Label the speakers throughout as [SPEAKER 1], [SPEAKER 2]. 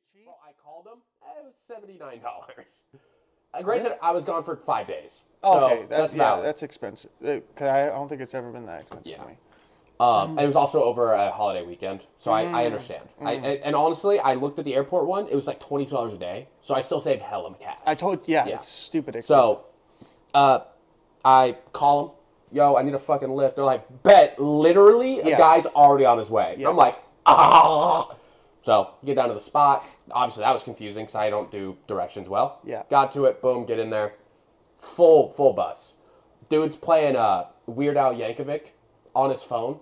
[SPEAKER 1] cheap?
[SPEAKER 2] Well, I called them. It was $79. Granted, I was gone for 5 days. So
[SPEAKER 1] Okay, that's
[SPEAKER 2] valid.
[SPEAKER 1] that's expensive. 'Cause I don't think it's ever been that expensive for me.
[SPEAKER 2] And it was also over a holiday weekend, so I understand. And honestly, I looked at the airport one. It was like $22 a day, so I still saved hella cash.
[SPEAKER 1] It's stupid expensive.
[SPEAKER 2] So, I call them. Yo, I need a fucking lift. They're like, bet. Literally, a guy's already on his way.
[SPEAKER 1] Yeah.
[SPEAKER 2] I'm like, ah. So, get down to the spot. Obviously, that was confusing because I don't do directions well.
[SPEAKER 1] Yeah.
[SPEAKER 2] Got to it. Boom, get in there. Full bus. Dude's playing Weird Al Yankovic on his phone.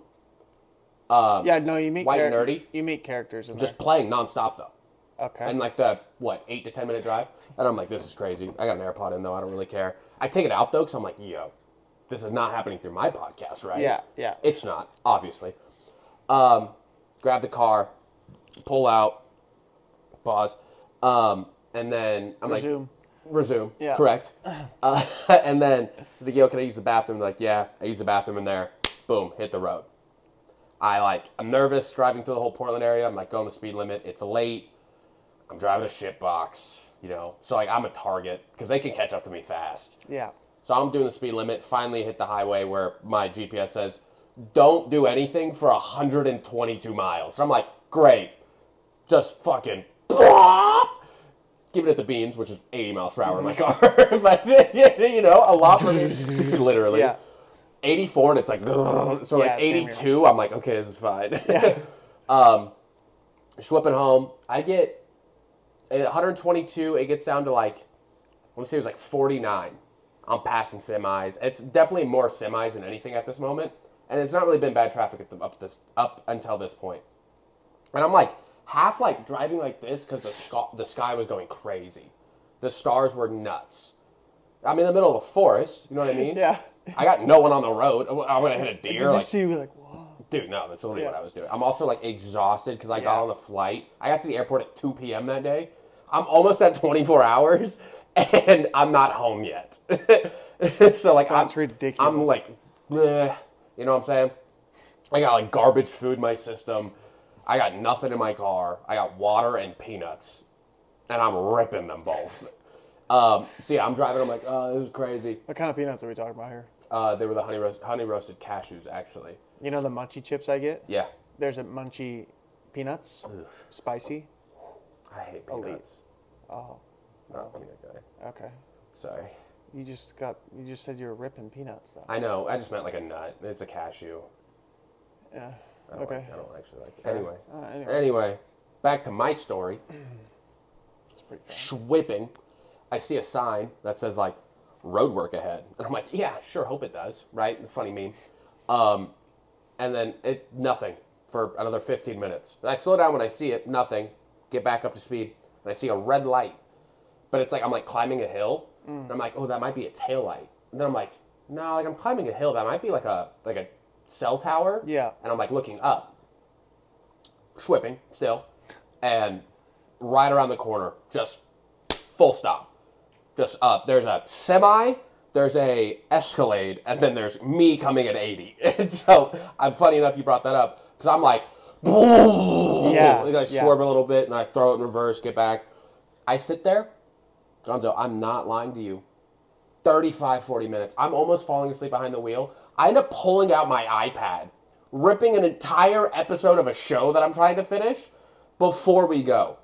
[SPEAKER 1] You meet
[SPEAKER 2] White and nerdy.
[SPEAKER 1] You meet characters in
[SPEAKER 2] Just playing nonstop, though.
[SPEAKER 1] Okay.
[SPEAKER 2] And like the, 8 to 10 minute drive? And I'm like, this is crazy. I got an AirPod in, though. I don't really care. I take it out, though, because I'm like, yo, this is not happening through my podcast, right?
[SPEAKER 1] Yeah.
[SPEAKER 2] It's not, obviously. Grab the car, pull out, pause, and then I'm like... Resume.
[SPEAKER 1] Yeah.
[SPEAKER 2] Correct. And then he's like, yo, can I use the bathroom? They're like, yeah, I use the bathroom in there. Boom, hit the road. I'm nervous driving through the whole Portland area. I'm like going the speed limit. It's late. I'm driving a shit box, So like I'm a target because they can catch up to me fast.
[SPEAKER 1] Yeah.
[SPEAKER 2] So I'm doing the speed limit. Finally hit the highway where my GPS says, don't do anything for 122 miles. So I'm like, great. Just fucking give it at the beans, which is 80 miles per hour in my car. But, a lot for me. Literally.
[SPEAKER 1] Yeah.
[SPEAKER 2] 84 and it's like, ugh. So like 82, I'm like, okay, this is fine.
[SPEAKER 1] Yeah.
[SPEAKER 2] Schwipping home. I get 122. It gets down to like, I want to say it was like 49. I'm passing semis. It's definitely more semis than anything at this moment. And it's not really been bad traffic up until this point. And I'm like, half like driving like this because the sky was going crazy. The stars were nuts. I'm in the middle of a forest. You know what I mean?
[SPEAKER 1] Yeah.
[SPEAKER 2] I got no one on the road. I'm going to hit a deer.
[SPEAKER 1] Did you see, like, whoa.
[SPEAKER 2] Dude, no, that's literally what I was doing. I'm also like exhausted because I got on the flight. I got to the airport at 2 p.m. that day. I'm almost at 24 hours and I'm not home yet. So like,
[SPEAKER 1] that's ridiculous.
[SPEAKER 2] I'm like, bleh, you know what I'm saying? I got like garbage food in my system. I got nothing in my car. I got water and peanuts, and I'm ripping them both. So yeah, I'm driving. I'm like, oh, this is crazy.
[SPEAKER 1] What kind of peanuts are we talking about here?
[SPEAKER 2] They were the honey roasted cashews, actually.
[SPEAKER 1] You know the Munchie chips I get?
[SPEAKER 2] Yeah.
[SPEAKER 1] There's a Munchie peanuts, spicy.
[SPEAKER 2] I hate peanuts.
[SPEAKER 1] Oh,
[SPEAKER 2] Not a peanut guy.
[SPEAKER 1] okay.
[SPEAKER 2] Sorry.
[SPEAKER 1] You just said you were ripping peanuts though.
[SPEAKER 2] I know. I just meant like a nut. It's a cashew.
[SPEAKER 1] Yeah.
[SPEAKER 2] I don't actually like it.
[SPEAKER 1] Fair.
[SPEAKER 2] Anyway, back to my story.
[SPEAKER 1] It's pretty fair.
[SPEAKER 2] Schwipping. I see a sign that says like road work ahead. And I'm like, yeah, sure, hope it does, right? Funny meme. And then nothing for another 15 minutes. And I slow down when I see it, nothing. Get back up to speed, and I see a red light. But it's like I'm like climbing a hill. And I'm like, oh, that might be a tail light. And then I'm like, no, like I'm climbing a hill. That might be like a cell tower.
[SPEAKER 1] Yeah.
[SPEAKER 2] And I'm like looking up. Schwipping still. And right around the corner, just full stop. Just up. There's a semi, there's a Escalade, and then there's me coming at 80. And so, funny enough you brought that up, because I'm like,
[SPEAKER 1] yeah,
[SPEAKER 2] I swerve a little bit, and I throw it in reverse, get back. I sit there. Gonzo, I'm not lying to you. 35, 40 minutes. I'm almost falling asleep behind the wheel. I end up pulling out my iPad, ripping an entire episode of a show that I'm trying to finish before we go.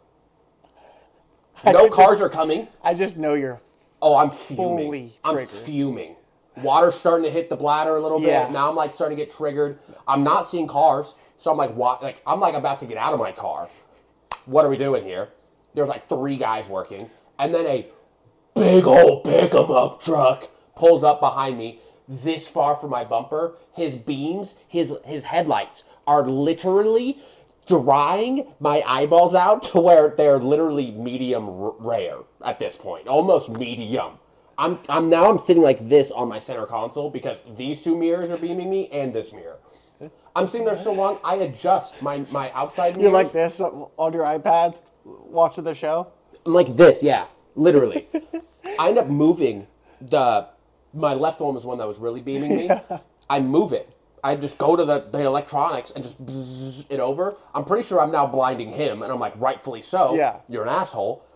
[SPEAKER 2] No cars are coming.
[SPEAKER 1] I just know you're
[SPEAKER 2] I'm fuming.
[SPEAKER 1] fully
[SPEAKER 2] I'm
[SPEAKER 1] triggered.
[SPEAKER 2] fuming. Water's starting to hit the bladder a little bit.
[SPEAKER 1] Yeah.
[SPEAKER 2] Now I'm like starting to get triggered. I'm not seeing cars. So I'm like, what? Like, I'm like about to get out of my car. What are we doing here? There's like 3 guys working. And then a big old pick-em-up truck pulls up behind me this far from my bumper. His beams, his headlights are literally drying my eyeballs out to where they're literally medium rare at this point. Almost medium. I'm sitting like this on my center console because these 2 mirrors are beaming me and this mirror. I'm sitting there so long, I adjust my outside mirrors.
[SPEAKER 1] You're like this on your iPad watching the show?
[SPEAKER 2] I'm like this, yeah. Literally. I end up moving my left one was one that was really beaming me. I move it. I just go to the electronics and just bzzz it over. I'm pretty sure I'm now blinding him, and I'm like, rightfully so.
[SPEAKER 1] Yeah.
[SPEAKER 2] You're an asshole.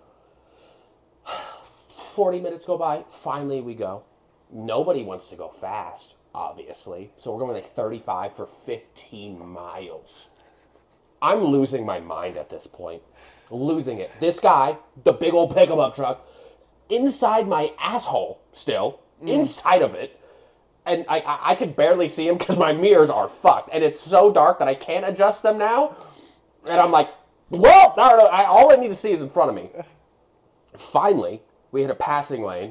[SPEAKER 2] 40 minutes go by. Finally, we go. Nobody wants to go fast, obviously. So we're going like 35 for 15 miles. I'm losing my mind at this point. Losing it. This guy, the big old pickup truck, inside my asshole still, inside of it. And I could barely see him because my mirrors are fucked. And it's so dark that I can't adjust them now. And I'm like, well, I don't know. All I need to see is in front of me. Finally, we hit a passing lane.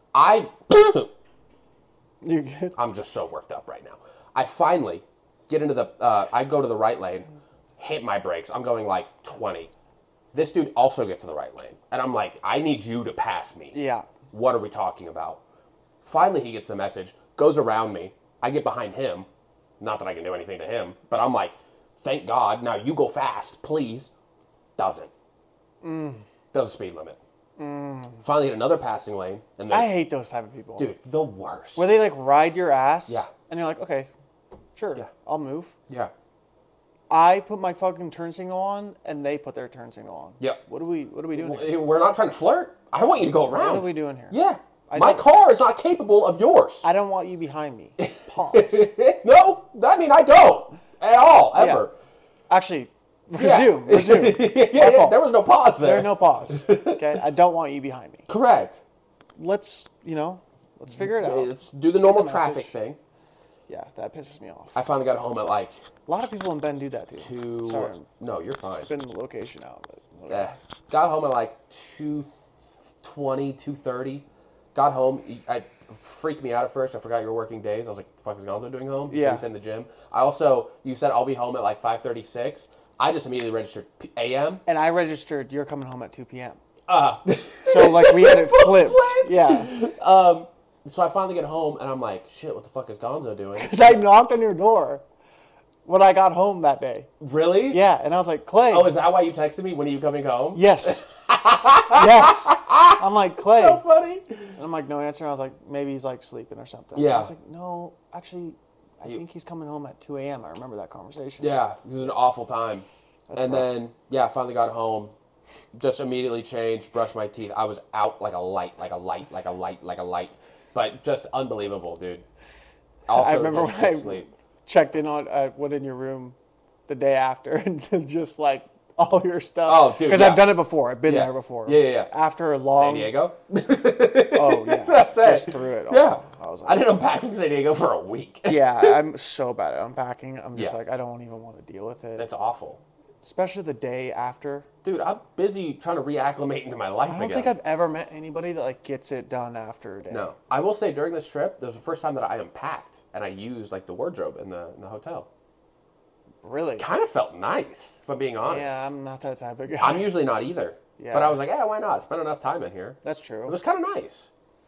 [SPEAKER 1] You good?
[SPEAKER 2] I'm just so worked up right now. I finally get into I go to the right lane, hit my brakes. I'm going like 20. This dude also gets to the right lane. And I'm like, I need you to pass me.
[SPEAKER 1] Yeah.
[SPEAKER 2] What are we talking about? Finally, he gets the message, goes around me. I get behind him. Not that I can do anything to him, but I'm like, thank God. Now you go fast, please. Doesn't. Doesn't speed limit. Finally hit another passing lane. And
[SPEAKER 1] I hate those type of people.
[SPEAKER 2] dude, the worst.
[SPEAKER 1] Where they like ride your ass.
[SPEAKER 2] Yeah.
[SPEAKER 1] And you're like, okay, sure,
[SPEAKER 2] Yeah.
[SPEAKER 1] I'll move.
[SPEAKER 2] Yeah.
[SPEAKER 1] I put my fucking turn signal on, and they put their turn signal on.
[SPEAKER 2] Yep.
[SPEAKER 1] What are we doing here?
[SPEAKER 2] We're not trying to flirt. I want you to go around.
[SPEAKER 1] What are we doing here?
[SPEAKER 2] Yeah.
[SPEAKER 1] I
[SPEAKER 2] My
[SPEAKER 1] don't-
[SPEAKER 2] car is not capable of yours.
[SPEAKER 1] I don't want you behind me. Pause.
[SPEAKER 2] No, I mean, I don't. At all, ever.
[SPEAKER 1] Actually,
[SPEAKER 2] Yeah.
[SPEAKER 1] resume.
[SPEAKER 2] Yeah,
[SPEAKER 1] fault.
[SPEAKER 2] there was no pause there.
[SPEAKER 1] There's no pause. Okay, I don't want you behind me.
[SPEAKER 2] Correct.
[SPEAKER 1] Let's figure it out.
[SPEAKER 2] Let's do the
[SPEAKER 1] Let's
[SPEAKER 2] normal
[SPEAKER 1] get the
[SPEAKER 2] traffic
[SPEAKER 1] message.
[SPEAKER 2] thing.
[SPEAKER 1] Yeah, that pisses me off.
[SPEAKER 2] I finally got home at like
[SPEAKER 1] A lot of people in Bend do that too.
[SPEAKER 2] 2.
[SPEAKER 1] Sorry,
[SPEAKER 2] No, you're fine.
[SPEAKER 1] it's been the location out, but whatever.
[SPEAKER 2] Got home at like 2:20, 2:30. Got home. It freaked me out at first. I forgot you were working days. I was like, "The fuck is Gonzo doing home?"
[SPEAKER 1] Yeah.
[SPEAKER 2] He's in the gym. You said I'll be home at like 5:36. I just immediately registered AM.
[SPEAKER 1] And I registered. You're coming home at 2 p.m.
[SPEAKER 2] Uh,
[SPEAKER 1] So like we had it flipped. Yeah.
[SPEAKER 2] so I finally get home and I'm like, shit, what the fuck is Gonzo doing?
[SPEAKER 1] Because I knocked on your door when I got home that day.
[SPEAKER 2] Really?
[SPEAKER 1] Yeah, and I was like, Clay.
[SPEAKER 2] Oh, is that why you texted me? When are you coming home?
[SPEAKER 1] Yes. Yes. I'm like, Clay.
[SPEAKER 2] So funny.
[SPEAKER 1] And I'm like, no answer. And I was like, maybe he's like sleeping or something.
[SPEAKER 2] Yeah.
[SPEAKER 1] I was like, no, actually, I think he's coming home at 2 a.m. I remember that conversation.
[SPEAKER 2] Yeah, it was an awful time.
[SPEAKER 1] That's
[SPEAKER 2] and
[SPEAKER 1] rough.
[SPEAKER 2] then, yeah, I finally got home. Just immediately changed, brushed my teeth. I was out like a light. But just unbelievable, dude. Also,
[SPEAKER 1] I remember
[SPEAKER 2] just
[SPEAKER 1] when I
[SPEAKER 2] didn't sleep.
[SPEAKER 1] checked in on, went in your room the day after and just like all your stuff.
[SPEAKER 2] Oh, dude,
[SPEAKER 1] Because
[SPEAKER 2] yeah.
[SPEAKER 1] I've done it before. I've been
[SPEAKER 2] Yeah.
[SPEAKER 1] there before.
[SPEAKER 2] Yeah.
[SPEAKER 1] After a long.
[SPEAKER 2] San Diego?
[SPEAKER 1] Oh, yeah.
[SPEAKER 2] That's what I said.
[SPEAKER 1] Just threw it all.
[SPEAKER 2] Yeah.
[SPEAKER 1] I was like,
[SPEAKER 2] I didn't unpack from San Diego for a week.
[SPEAKER 1] yeah, I'm so bad at unpacking. I'm just
[SPEAKER 2] Yeah.
[SPEAKER 1] like, I don't even want to deal with it.
[SPEAKER 2] That's awful.
[SPEAKER 1] Especially the day after.
[SPEAKER 2] Dude, I'm busy trying to reacclimate into my life
[SPEAKER 1] I don't
[SPEAKER 2] again.
[SPEAKER 1] think I've ever met anybody that like gets it done after a day.
[SPEAKER 2] No. I will say during this trip, there was the first time that I unpacked and I used like the wardrobe in the hotel.
[SPEAKER 1] Really?
[SPEAKER 2] Kind of felt nice, if I'm being honest.
[SPEAKER 1] Yeah, I'm not that type of guy.
[SPEAKER 2] I'm usually not either.
[SPEAKER 1] Yeah.
[SPEAKER 2] But I was like, yeah, why not? Spend enough time in here.
[SPEAKER 1] That's true.
[SPEAKER 2] It was kind of nice.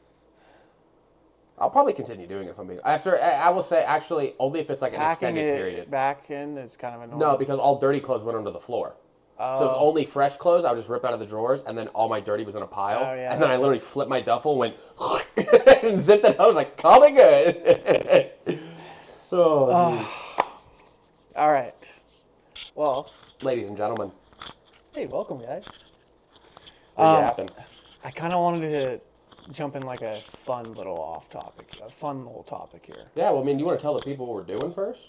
[SPEAKER 2] I'll probably continue doing it if I'm being... I will say, actually, only if it's like an
[SPEAKER 1] Packing
[SPEAKER 2] extended
[SPEAKER 1] it
[SPEAKER 2] period.
[SPEAKER 1] back in is kind of annoying.
[SPEAKER 2] No, because all dirty clothes went onto the floor. So it's only fresh clothes I would just rip out of the drawers, and then all my dirty was in a pile.
[SPEAKER 1] Oh, yeah,
[SPEAKER 2] and then I
[SPEAKER 1] that's
[SPEAKER 2] literally flipped my duffel, went and zipped it. I was like, call it good. Oh, jeez.
[SPEAKER 1] All right. Well,
[SPEAKER 2] Ladies and gentlemen,
[SPEAKER 1] hey, welcome, guys.
[SPEAKER 2] what happened?
[SPEAKER 1] I kind of wanted to jump in like a fun little little topic here.
[SPEAKER 2] Yeah, well, I mean, you want to tell the people what we're doing first?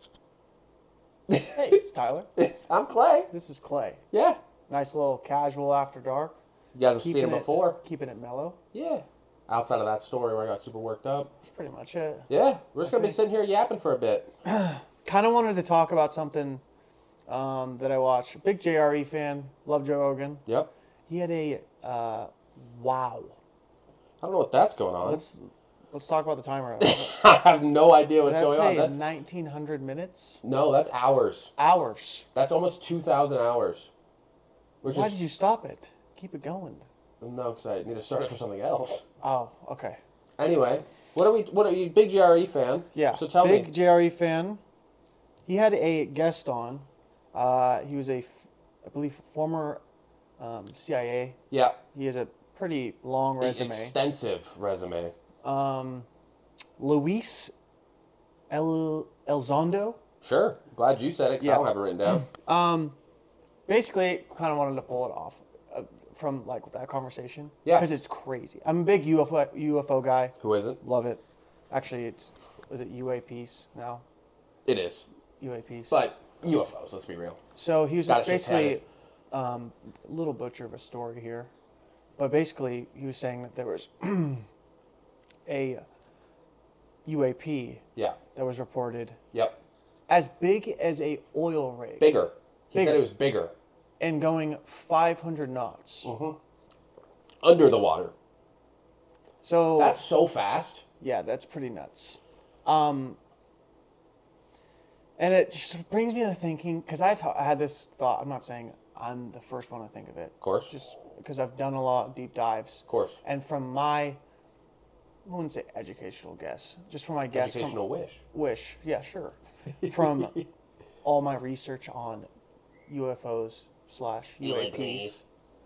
[SPEAKER 1] Hey, it's Tyler.
[SPEAKER 2] I'm Clay.
[SPEAKER 1] This is Clay.
[SPEAKER 2] Yeah.
[SPEAKER 1] Nice little casual after dark.
[SPEAKER 2] You guys have seen him before.
[SPEAKER 1] Keeping it mellow.
[SPEAKER 2] Yeah. Outside of that story where I got super worked up.
[SPEAKER 1] That's pretty much it.
[SPEAKER 2] Yeah, we're just going to be sitting here yapping for a bit.
[SPEAKER 1] Kind of wanted to talk about something that I watched. Big JRE fan. Love Joe Rogan.
[SPEAKER 2] Yep.
[SPEAKER 1] He had a wow.
[SPEAKER 2] I don't know what that's going on.
[SPEAKER 1] Let's talk about the timer.
[SPEAKER 2] I have no idea what's
[SPEAKER 1] That's
[SPEAKER 2] going on.
[SPEAKER 1] a
[SPEAKER 2] That's
[SPEAKER 1] 1900 minutes.
[SPEAKER 2] No, that's hours.
[SPEAKER 1] Hours.
[SPEAKER 2] That's almost 2,000 hours. Which
[SPEAKER 1] Why
[SPEAKER 2] is
[SPEAKER 1] did you stop it? Keep it going.
[SPEAKER 2] No, because I need to start it for something else.
[SPEAKER 1] Oh, okay.
[SPEAKER 2] Anyway, what are you big GRE fan?
[SPEAKER 1] Yeah.
[SPEAKER 2] So tell
[SPEAKER 1] big
[SPEAKER 2] me.
[SPEAKER 1] JRE fan. He had a guest on. He was I believe, former CIA.
[SPEAKER 2] Yeah.
[SPEAKER 1] He has a pretty long resume.
[SPEAKER 2] Extensive resume.
[SPEAKER 1] Luis Elizondo.
[SPEAKER 2] Sure. Glad you said it because I
[SPEAKER 1] Yeah.
[SPEAKER 2] don't have it written down.
[SPEAKER 1] Basically, kind of wanted to pull it off from like that conversation.
[SPEAKER 2] Yeah.
[SPEAKER 1] Because it's crazy. I'm a big UFO guy.
[SPEAKER 2] Who isn't?
[SPEAKER 1] Love it. Actually, was it UAPs now?
[SPEAKER 2] It is.
[SPEAKER 1] UAPs.
[SPEAKER 2] But UFOs, let's be real.
[SPEAKER 1] So he was
[SPEAKER 2] Got it
[SPEAKER 1] basically a little butcher of a story here, but basically he was saying that there was a UAP
[SPEAKER 2] Yeah.
[SPEAKER 1] that was reported
[SPEAKER 2] Yep.
[SPEAKER 1] as big as a oil rig.
[SPEAKER 2] Bigger. He said
[SPEAKER 1] Bigger.
[SPEAKER 2] it was bigger.
[SPEAKER 1] And going 500 knots.
[SPEAKER 2] Under the water.
[SPEAKER 1] So
[SPEAKER 2] That's so fast.
[SPEAKER 1] yeah, that's pretty nuts. And it just brings me to thinking, because I've had this thought. I'm not saying I'm the first one to think of it.
[SPEAKER 2] Of course.
[SPEAKER 1] Just because I've done a lot of deep dives.
[SPEAKER 2] Of course.
[SPEAKER 1] And from my, I wouldn't say educational guess, just from my guess.
[SPEAKER 2] Educational wish.
[SPEAKER 1] Wish, yeah, sure. From all my research on UFOs/UAPs,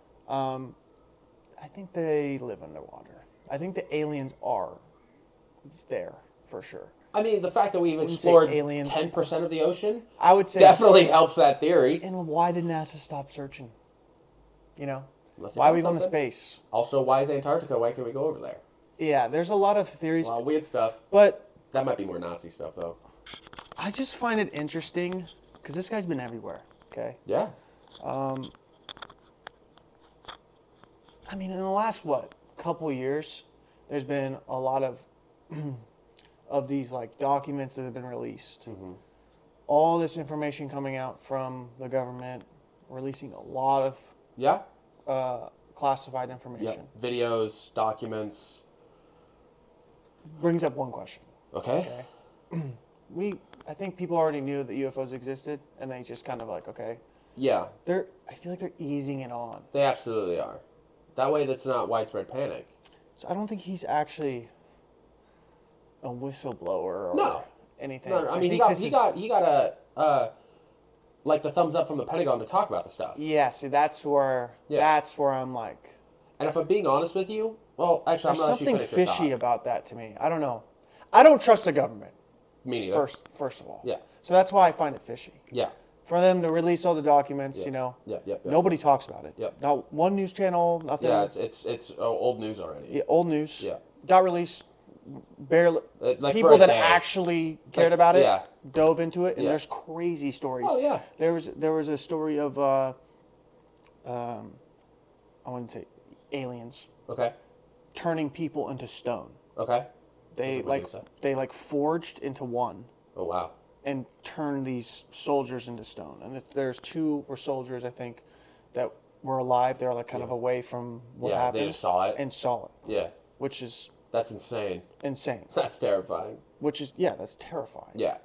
[SPEAKER 1] I think they live underwater. I think the aliens are there for sure.
[SPEAKER 2] I mean, the fact that we've
[SPEAKER 1] say
[SPEAKER 2] explored
[SPEAKER 1] aliens.
[SPEAKER 2] 10% of the ocean
[SPEAKER 1] I would say
[SPEAKER 2] definitely helps that theory.
[SPEAKER 1] And why did NASA stop searching? You know,
[SPEAKER 2] Unless they
[SPEAKER 1] why are
[SPEAKER 2] found
[SPEAKER 1] we going to
[SPEAKER 2] something.
[SPEAKER 1] space?
[SPEAKER 2] Also, why is Antarctica? Why can't we go over there?
[SPEAKER 1] Yeah, there's a lot of theories,
[SPEAKER 2] A lot of weird stuff.
[SPEAKER 1] but
[SPEAKER 2] That might be more Nazi stuff, though.
[SPEAKER 1] I just find it interesting because this guy's been everywhere. Okay,
[SPEAKER 2] Yeah.
[SPEAKER 1] I mean, in the last couple years, there's been a lot of of these like documents that have been released. All this information coming out from the government, releasing a lot of
[SPEAKER 2] Yeah.
[SPEAKER 1] classified
[SPEAKER 2] Yeah.
[SPEAKER 1] information.
[SPEAKER 2] Videos, documents.
[SPEAKER 1] Brings up one question.
[SPEAKER 2] Okay.
[SPEAKER 1] I think people already knew that UFOs existed, and they just kind of like, okay,
[SPEAKER 2] Yeah.
[SPEAKER 1] I feel like they're easing it on.
[SPEAKER 2] They absolutely are. That way, that's not widespread panic.
[SPEAKER 1] So I don't think he's actually a whistleblower or
[SPEAKER 2] No.
[SPEAKER 1] anything.
[SPEAKER 2] No, I mean, he
[SPEAKER 1] think
[SPEAKER 2] got a like the thumbs up from the Pentagon to talk about the stuff.
[SPEAKER 1] Yeah, see, that's where I'm like,
[SPEAKER 2] And if I'm being honest with you, well, actually, I'm
[SPEAKER 1] there's
[SPEAKER 2] not
[SPEAKER 1] something
[SPEAKER 2] finish your
[SPEAKER 1] fishy
[SPEAKER 2] thought.
[SPEAKER 1] about that to me. I don't know. I don't trust the government.
[SPEAKER 2] Me neither.
[SPEAKER 1] First of all.
[SPEAKER 2] Yeah.
[SPEAKER 1] So that's why I find it fishy.
[SPEAKER 2] Yeah.
[SPEAKER 1] For them to release all the documents,
[SPEAKER 2] Yeah.
[SPEAKER 1] you know,
[SPEAKER 2] Yep.
[SPEAKER 1] nobody talks about it.
[SPEAKER 2] Yep.
[SPEAKER 1] Not one news channel, nothing.
[SPEAKER 2] Yeah, it's old news already.
[SPEAKER 1] Yeah, old news.
[SPEAKER 2] Yeah.
[SPEAKER 1] Got released. Barely.
[SPEAKER 2] Like for
[SPEAKER 1] People
[SPEAKER 2] a
[SPEAKER 1] that
[SPEAKER 2] day.
[SPEAKER 1] actually cared
[SPEAKER 2] like-
[SPEAKER 1] about it
[SPEAKER 2] yeah.
[SPEAKER 1] dove into it, and
[SPEAKER 2] Yeah.
[SPEAKER 1] there's crazy stories.
[SPEAKER 2] Oh, yeah.
[SPEAKER 1] There was a story of I wouldn't say aliens
[SPEAKER 2] Okay.
[SPEAKER 1] turning people into stone.
[SPEAKER 2] Okay.
[SPEAKER 1] They
[SPEAKER 2] That's what
[SPEAKER 1] like
[SPEAKER 2] you said.
[SPEAKER 1] they like forged into one
[SPEAKER 2] Oh wow.
[SPEAKER 1] and turned these soldiers into stone. And there's two were soldiers, I think, that were alive. They're like kind of away from what
[SPEAKER 2] Yeah,
[SPEAKER 1] happened.
[SPEAKER 2] they just saw it.
[SPEAKER 1] and saw it,
[SPEAKER 2] Yeah.
[SPEAKER 1] which is
[SPEAKER 2] That's insane.
[SPEAKER 1] insane.
[SPEAKER 2] That's terrifying.
[SPEAKER 1] Which is that's terrifying.
[SPEAKER 2] Yeah.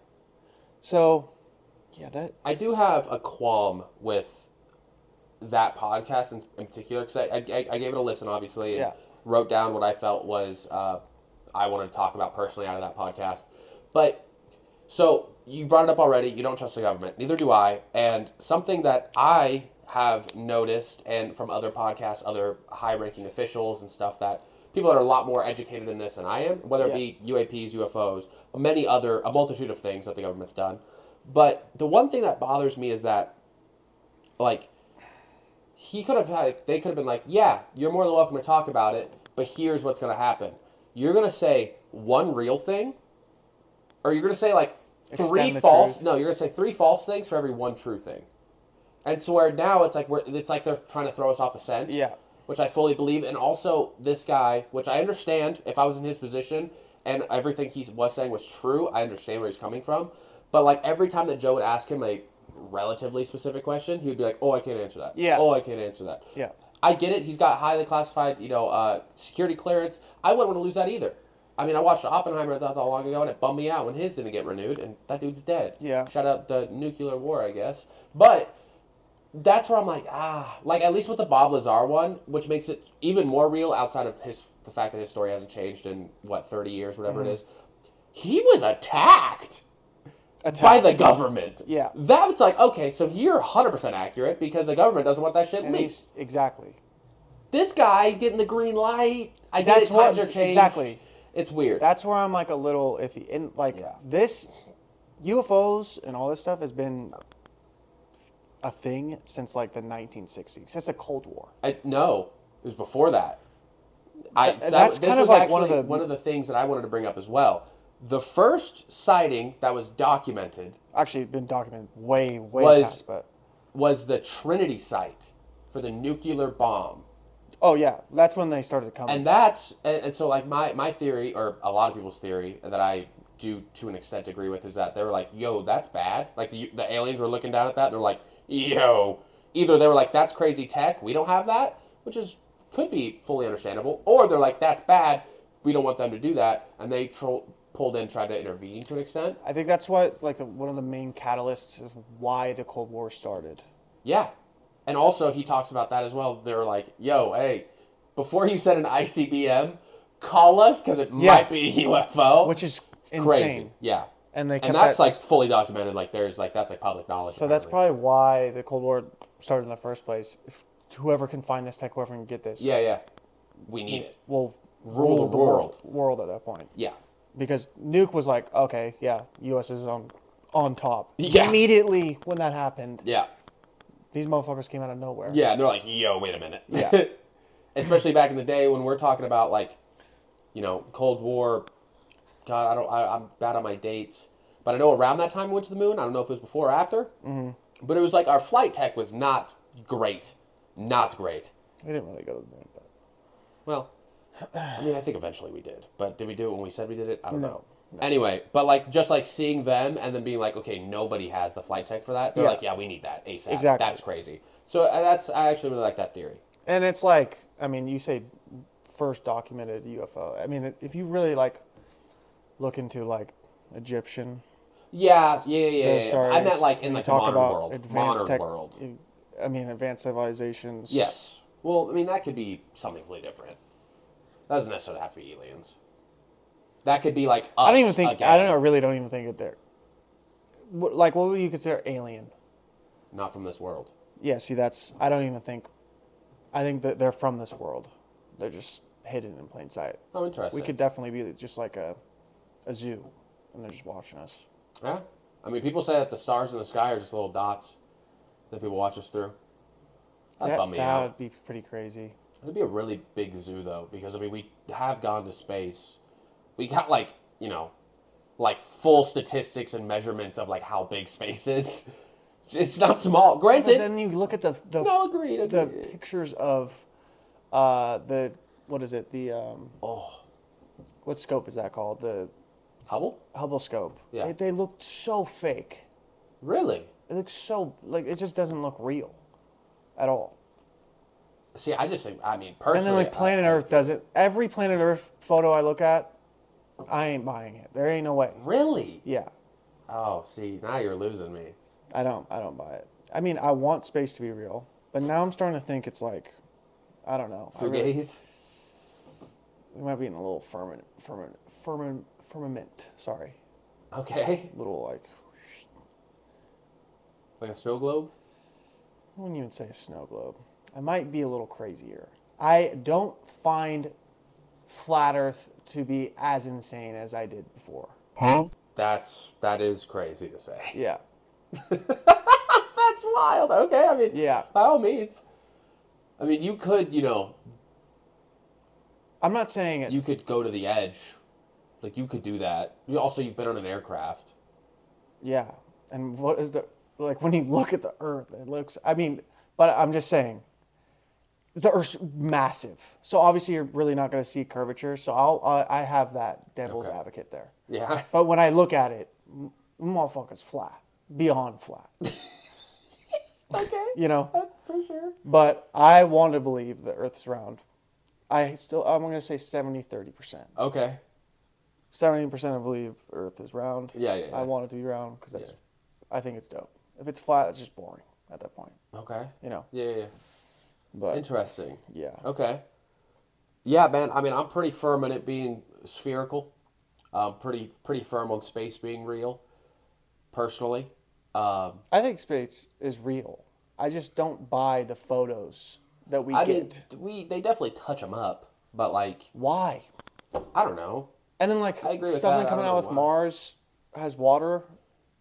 [SPEAKER 1] So, yeah, that
[SPEAKER 2] I do have a qualm with that podcast in particular because I gave it a listen, obviously, and
[SPEAKER 1] Yeah.
[SPEAKER 2] wrote down what I felt was I wanted to talk about personally out of that podcast. But so you brought it up already. You don't trust the government. Neither do I. And something that I have noticed, and from other podcasts, other high-ranking officials and stuff, that people that are a lot more educated in this than I am, whether it be UAPs, UFOs, a multitude of things that the government's done. But the one thing that bothers me is that, like, they could have been like, yeah, you're more than welcome to talk about it, but here's what's going to happen. You're going to say one real thing, or you're going to say, like,
[SPEAKER 1] Extend the
[SPEAKER 2] false.
[SPEAKER 1] truth.
[SPEAKER 2] No, you're going to say 3 false things for every 1 true thing. And so where now it's like they're trying to throw us off the scent.
[SPEAKER 1] Yeah.
[SPEAKER 2] Which I fully believe. And also this guy, which I understand if I was in his position and everything he was saying was true, I understand where he's coming from. But like every time that Joe would ask him a relatively specific question, he would be like, "Oh, I can't answer that.
[SPEAKER 1] Yeah.
[SPEAKER 2] Oh, I can't answer that."
[SPEAKER 1] Yeah.
[SPEAKER 2] I get it. He's got highly classified, security clearance. I wouldn't want to lose that either. I mean, I watched Oppenheimer not that long ago, and it bummed me out when his didn't get renewed, and that dude's dead.
[SPEAKER 1] Yeah.
[SPEAKER 2] Shout out the nuclear war, I guess. But that's where I'm like, like at least with the Bob Lazar one, which makes it even more real outside of the fact that his story hasn't changed in 30 years, whatever it is. He was attacked by the government.
[SPEAKER 1] Yeah.
[SPEAKER 2] That was like, okay, so you're 100% accurate because the government doesn't want that shit
[SPEAKER 1] And
[SPEAKER 2] leaked.
[SPEAKER 1] exactly.
[SPEAKER 2] This guy getting the green light. I get
[SPEAKER 1] That's
[SPEAKER 2] it, times
[SPEAKER 1] what-
[SPEAKER 2] are changed.
[SPEAKER 1] exactly.
[SPEAKER 2] It's weird.
[SPEAKER 1] That's where I'm like a little iffy. And like
[SPEAKER 2] Yeah.
[SPEAKER 1] this UFOs and all this stuff has been a thing since like the 1960s, since the Cold War.
[SPEAKER 2] No, it was before that.
[SPEAKER 1] That's
[SPEAKER 2] This
[SPEAKER 1] kind of
[SPEAKER 2] was
[SPEAKER 1] like
[SPEAKER 2] actually one of the things that I wanted to bring up as well. The first sighting that was documented
[SPEAKER 1] actually been documented way
[SPEAKER 2] Was-
[SPEAKER 1] past, but
[SPEAKER 2] was the Trinity site for the nuclear bomb.
[SPEAKER 1] oh yeah, that's when they started coming.
[SPEAKER 2] And so like my theory, or a lot of people's theory that I do to an extent agree with, is that they were like, yo, that's bad. Like the aliens were looking down at that, they're like, yo, either they were like, that's crazy tech, we don't have that, which is could be fully understandable, or they're like, that's bad, we don't want them to do that, and they pulled in, tried to intervene to an extent.
[SPEAKER 1] I think that's what like one of the main catalysts is why the Cold War started.
[SPEAKER 2] Yeah. And also, he talks about that as well. They're like, yo, hey, before you send an ICBM, call us because it might be a UFO.
[SPEAKER 1] Which is
[SPEAKER 2] Crazy.
[SPEAKER 1] insane.
[SPEAKER 2] Yeah.
[SPEAKER 1] And they kept
[SPEAKER 2] And that's
[SPEAKER 1] that
[SPEAKER 2] like
[SPEAKER 1] just-
[SPEAKER 2] fully documented. Like, there's like, that's like public knowledge.
[SPEAKER 1] So that's
[SPEAKER 2] apparently.
[SPEAKER 1] probably why the Cold War started in the first place. If whoever can find this tech, whoever can get this,
[SPEAKER 2] Yeah. We need it.
[SPEAKER 1] will
[SPEAKER 2] Rule the
[SPEAKER 1] world at that point.
[SPEAKER 2] Yeah.
[SPEAKER 1] Because Nuke was like, okay, yeah, U.S. is on top.
[SPEAKER 2] Yeah.
[SPEAKER 1] Immediately when that happened,
[SPEAKER 2] Yeah.
[SPEAKER 1] these motherfuckers came out of nowhere.
[SPEAKER 2] Yeah. And they're like, yo, wait a minute.
[SPEAKER 1] Yeah.
[SPEAKER 2] Especially back in the day when we're talking about like, Cold War. God, I'm bad on my dates. But I know around that time we went to the moon. I don't know if it was before or after. Mm-hmm. But it was like our flight tech was not great. Not great.
[SPEAKER 1] We didn't really go to the moon, but
[SPEAKER 2] Well, I mean, I think eventually we did. But did we do it when we said we did it? I don't know.
[SPEAKER 1] No.
[SPEAKER 2] Anyway, but like just like seeing them and then being like, okay, nobody has the flight tech for that. They're
[SPEAKER 1] Yeah.
[SPEAKER 2] like, yeah, we need that ASAP.
[SPEAKER 1] Exactly.
[SPEAKER 2] That's crazy. So I actually really like that theory.
[SPEAKER 1] and it's like, I mean, you say first documented UFO. I mean, if you really like look into like Egyptian,
[SPEAKER 2] Yeah.
[SPEAKER 1] the stars,
[SPEAKER 2] I meant like in
[SPEAKER 1] we
[SPEAKER 2] like the
[SPEAKER 1] talk
[SPEAKER 2] modern
[SPEAKER 1] about
[SPEAKER 2] world.
[SPEAKER 1] advanced
[SPEAKER 2] Modern world.
[SPEAKER 1] I mean, advanced civilizations.
[SPEAKER 2] Yes. Well, I mean, that could be something completely different. That doesn't necessarily have to be aliens. That could be like us.
[SPEAKER 1] I don't even think.
[SPEAKER 2] Again.
[SPEAKER 1] I don't know. I really don't even think that they're. Like, what would you consider alien?
[SPEAKER 2] Not from this world.
[SPEAKER 1] Yeah. See, that's. I don't even think. I think that they're from this world. They're just hidden in plain sight.
[SPEAKER 2] Oh, interesting.
[SPEAKER 1] We could definitely be just like a zoo, and they're just watching us.
[SPEAKER 2] Yeah. I mean, people say that the stars in the sky are just little dots that people watch us through. That'd bum me
[SPEAKER 1] That
[SPEAKER 2] out.
[SPEAKER 1] would be pretty crazy.
[SPEAKER 2] It'd be a really big zoo, though, because, I mean, we have gone to space. We got, like, like full statistics and measurements of, like, how big space is. It's not small.
[SPEAKER 1] But
[SPEAKER 2] Granted.
[SPEAKER 1] then you look at the
[SPEAKER 2] No, agreed.
[SPEAKER 1] the pictures of the what is it the what scope is that called, the
[SPEAKER 2] Hubble?
[SPEAKER 1] Hubble scope.
[SPEAKER 2] Yeah.
[SPEAKER 1] They looked so fake.
[SPEAKER 2] Really?
[SPEAKER 1] It looks so like it just doesn't look real at all.
[SPEAKER 2] See, I just think, I mean,
[SPEAKER 1] And
[SPEAKER 2] personally.
[SPEAKER 1] then like Planet Earth does it. Every Planet Earth photo I look at, I ain't buying it. There ain't no way.
[SPEAKER 2] Really?
[SPEAKER 1] Yeah,
[SPEAKER 2] Oh, see, now you're losing me.
[SPEAKER 1] I don't buy it. I mean, I want space to be real, but now I'm starting to think it's like, I don't know.
[SPEAKER 2] Fugazi?
[SPEAKER 1] We might be in a little firmament. Sorry,
[SPEAKER 2] Okay.
[SPEAKER 1] little like.
[SPEAKER 2] Like a snow globe?
[SPEAKER 1] I wouldn't even say a snow globe. I might be a little crazier. I don't find flat Earth to be as insane as I did before.
[SPEAKER 2] That is crazy to say.
[SPEAKER 1] Yeah.
[SPEAKER 2] That's wild. Okay, I mean,
[SPEAKER 1] Yeah.
[SPEAKER 2] by all means. I mean, you could,
[SPEAKER 1] I'm not saying it's...
[SPEAKER 2] you could go to the edge. Like, you could do that. You've been on an aircraft.
[SPEAKER 1] Yeah. And what is the... Like, when you look at the Earth, it looks... I mean, but I'm just saying, the Earth's massive. So obviously you're really not going to see curvature. So I have that devil's
[SPEAKER 2] Okay.
[SPEAKER 1] advocate there.
[SPEAKER 2] Yeah.
[SPEAKER 1] But when I look at it, motherfucker's flat. Beyond flat.
[SPEAKER 2] Okay.
[SPEAKER 1] You know?
[SPEAKER 2] For sure.
[SPEAKER 1] But I want to believe the Earth's round. I'm going to say 70-30%.
[SPEAKER 2] Okay.
[SPEAKER 1] 70% I believe Earth is round.
[SPEAKER 2] Yeah.
[SPEAKER 1] I want it to be round because I think it's dope. If it's flat, it's just boring at that point.
[SPEAKER 2] Okay.
[SPEAKER 1] You know?
[SPEAKER 2] Yeah.
[SPEAKER 1] But
[SPEAKER 2] Interesting.
[SPEAKER 1] yeah.
[SPEAKER 2] Okay. Yeah, man. I mean, I'm pretty firm on it being spherical. Pretty firm on space being real. Personally.
[SPEAKER 1] I think space is real. I just don't buy the photos that we
[SPEAKER 2] I
[SPEAKER 1] get.
[SPEAKER 2] mean, they definitely touch them up, but like,
[SPEAKER 1] Why?
[SPEAKER 2] I don't know.
[SPEAKER 1] And then like
[SPEAKER 2] I agree with
[SPEAKER 1] stuff
[SPEAKER 2] that. I
[SPEAKER 1] coming
[SPEAKER 2] don't
[SPEAKER 1] out
[SPEAKER 2] know
[SPEAKER 1] with
[SPEAKER 2] why.
[SPEAKER 1] Mars has water.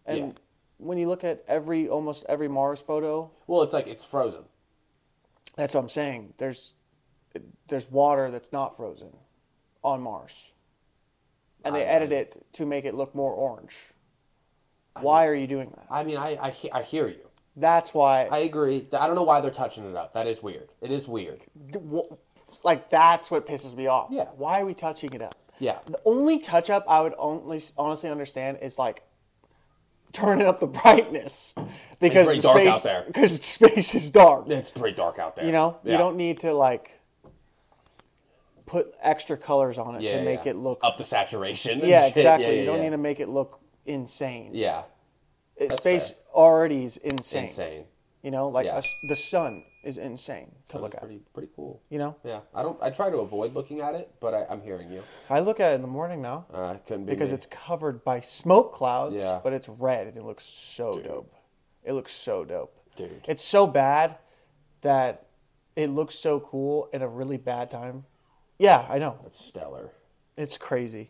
[SPEAKER 1] And
[SPEAKER 2] Yeah.
[SPEAKER 1] when you look at almost every Mars photo,
[SPEAKER 2] Well, it's like it's frozen.
[SPEAKER 1] that's what I'm saying. There's water that's not frozen on Mars. And they edit it to make it look more orange. Why are you doing that?
[SPEAKER 2] I mean, I hear you.
[SPEAKER 1] That's why,
[SPEAKER 2] I agree. I don't know why they're touching it up. That is weird. It is weird.
[SPEAKER 1] like, that's what pisses me off.
[SPEAKER 2] Yeah.
[SPEAKER 1] Why are we touching it up?
[SPEAKER 2] Yeah.
[SPEAKER 1] The only touch up I would only honestly understand is like turning up the brightness because
[SPEAKER 2] pretty dark
[SPEAKER 1] space,
[SPEAKER 2] out there.
[SPEAKER 1] because space is dark.
[SPEAKER 2] It's pretty dark out there.
[SPEAKER 1] You know,
[SPEAKER 2] Yeah.
[SPEAKER 1] you don't need to like put extra colors on it to make it look.
[SPEAKER 2] up the saturation. and
[SPEAKER 1] Yeah,
[SPEAKER 2] shit.
[SPEAKER 1] exactly.
[SPEAKER 2] Yeah,
[SPEAKER 1] You don't
[SPEAKER 2] yeah.
[SPEAKER 1] need to make it look insane.
[SPEAKER 2] Yeah.
[SPEAKER 1] Space already is insane.
[SPEAKER 2] Insane.
[SPEAKER 1] You know, like
[SPEAKER 2] Yeah.
[SPEAKER 1] the sun is insane to
[SPEAKER 2] That
[SPEAKER 1] look
[SPEAKER 2] was
[SPEAKER 1] at.
[SPEAKER 2] pretty cool.
[SPEAKER 1] You know,
[SPEAKER 2] Yeah. I try to avoid looking at it, but I'm hearing you.
[SPEAKER 1] I look at it in the morning now
[SPEAKER 2] Couldn't be
[SPEAKER 1] because
[SPEAKER 2] me.
[SPEAKER 1] it's covered by smoke clouds,
[SPEAKER 2] Yeah.
[SPEAKER 1] but it's red and it looks so dope. It looks so dope.
[SPEAKER 2] Dude.
[SPEAKER 1] It's so bad that it looks so cool at a really bad time. Yeah, I know.
[SPEAKER 2] It's stellar.
[SPEAKER 1] It's crazy.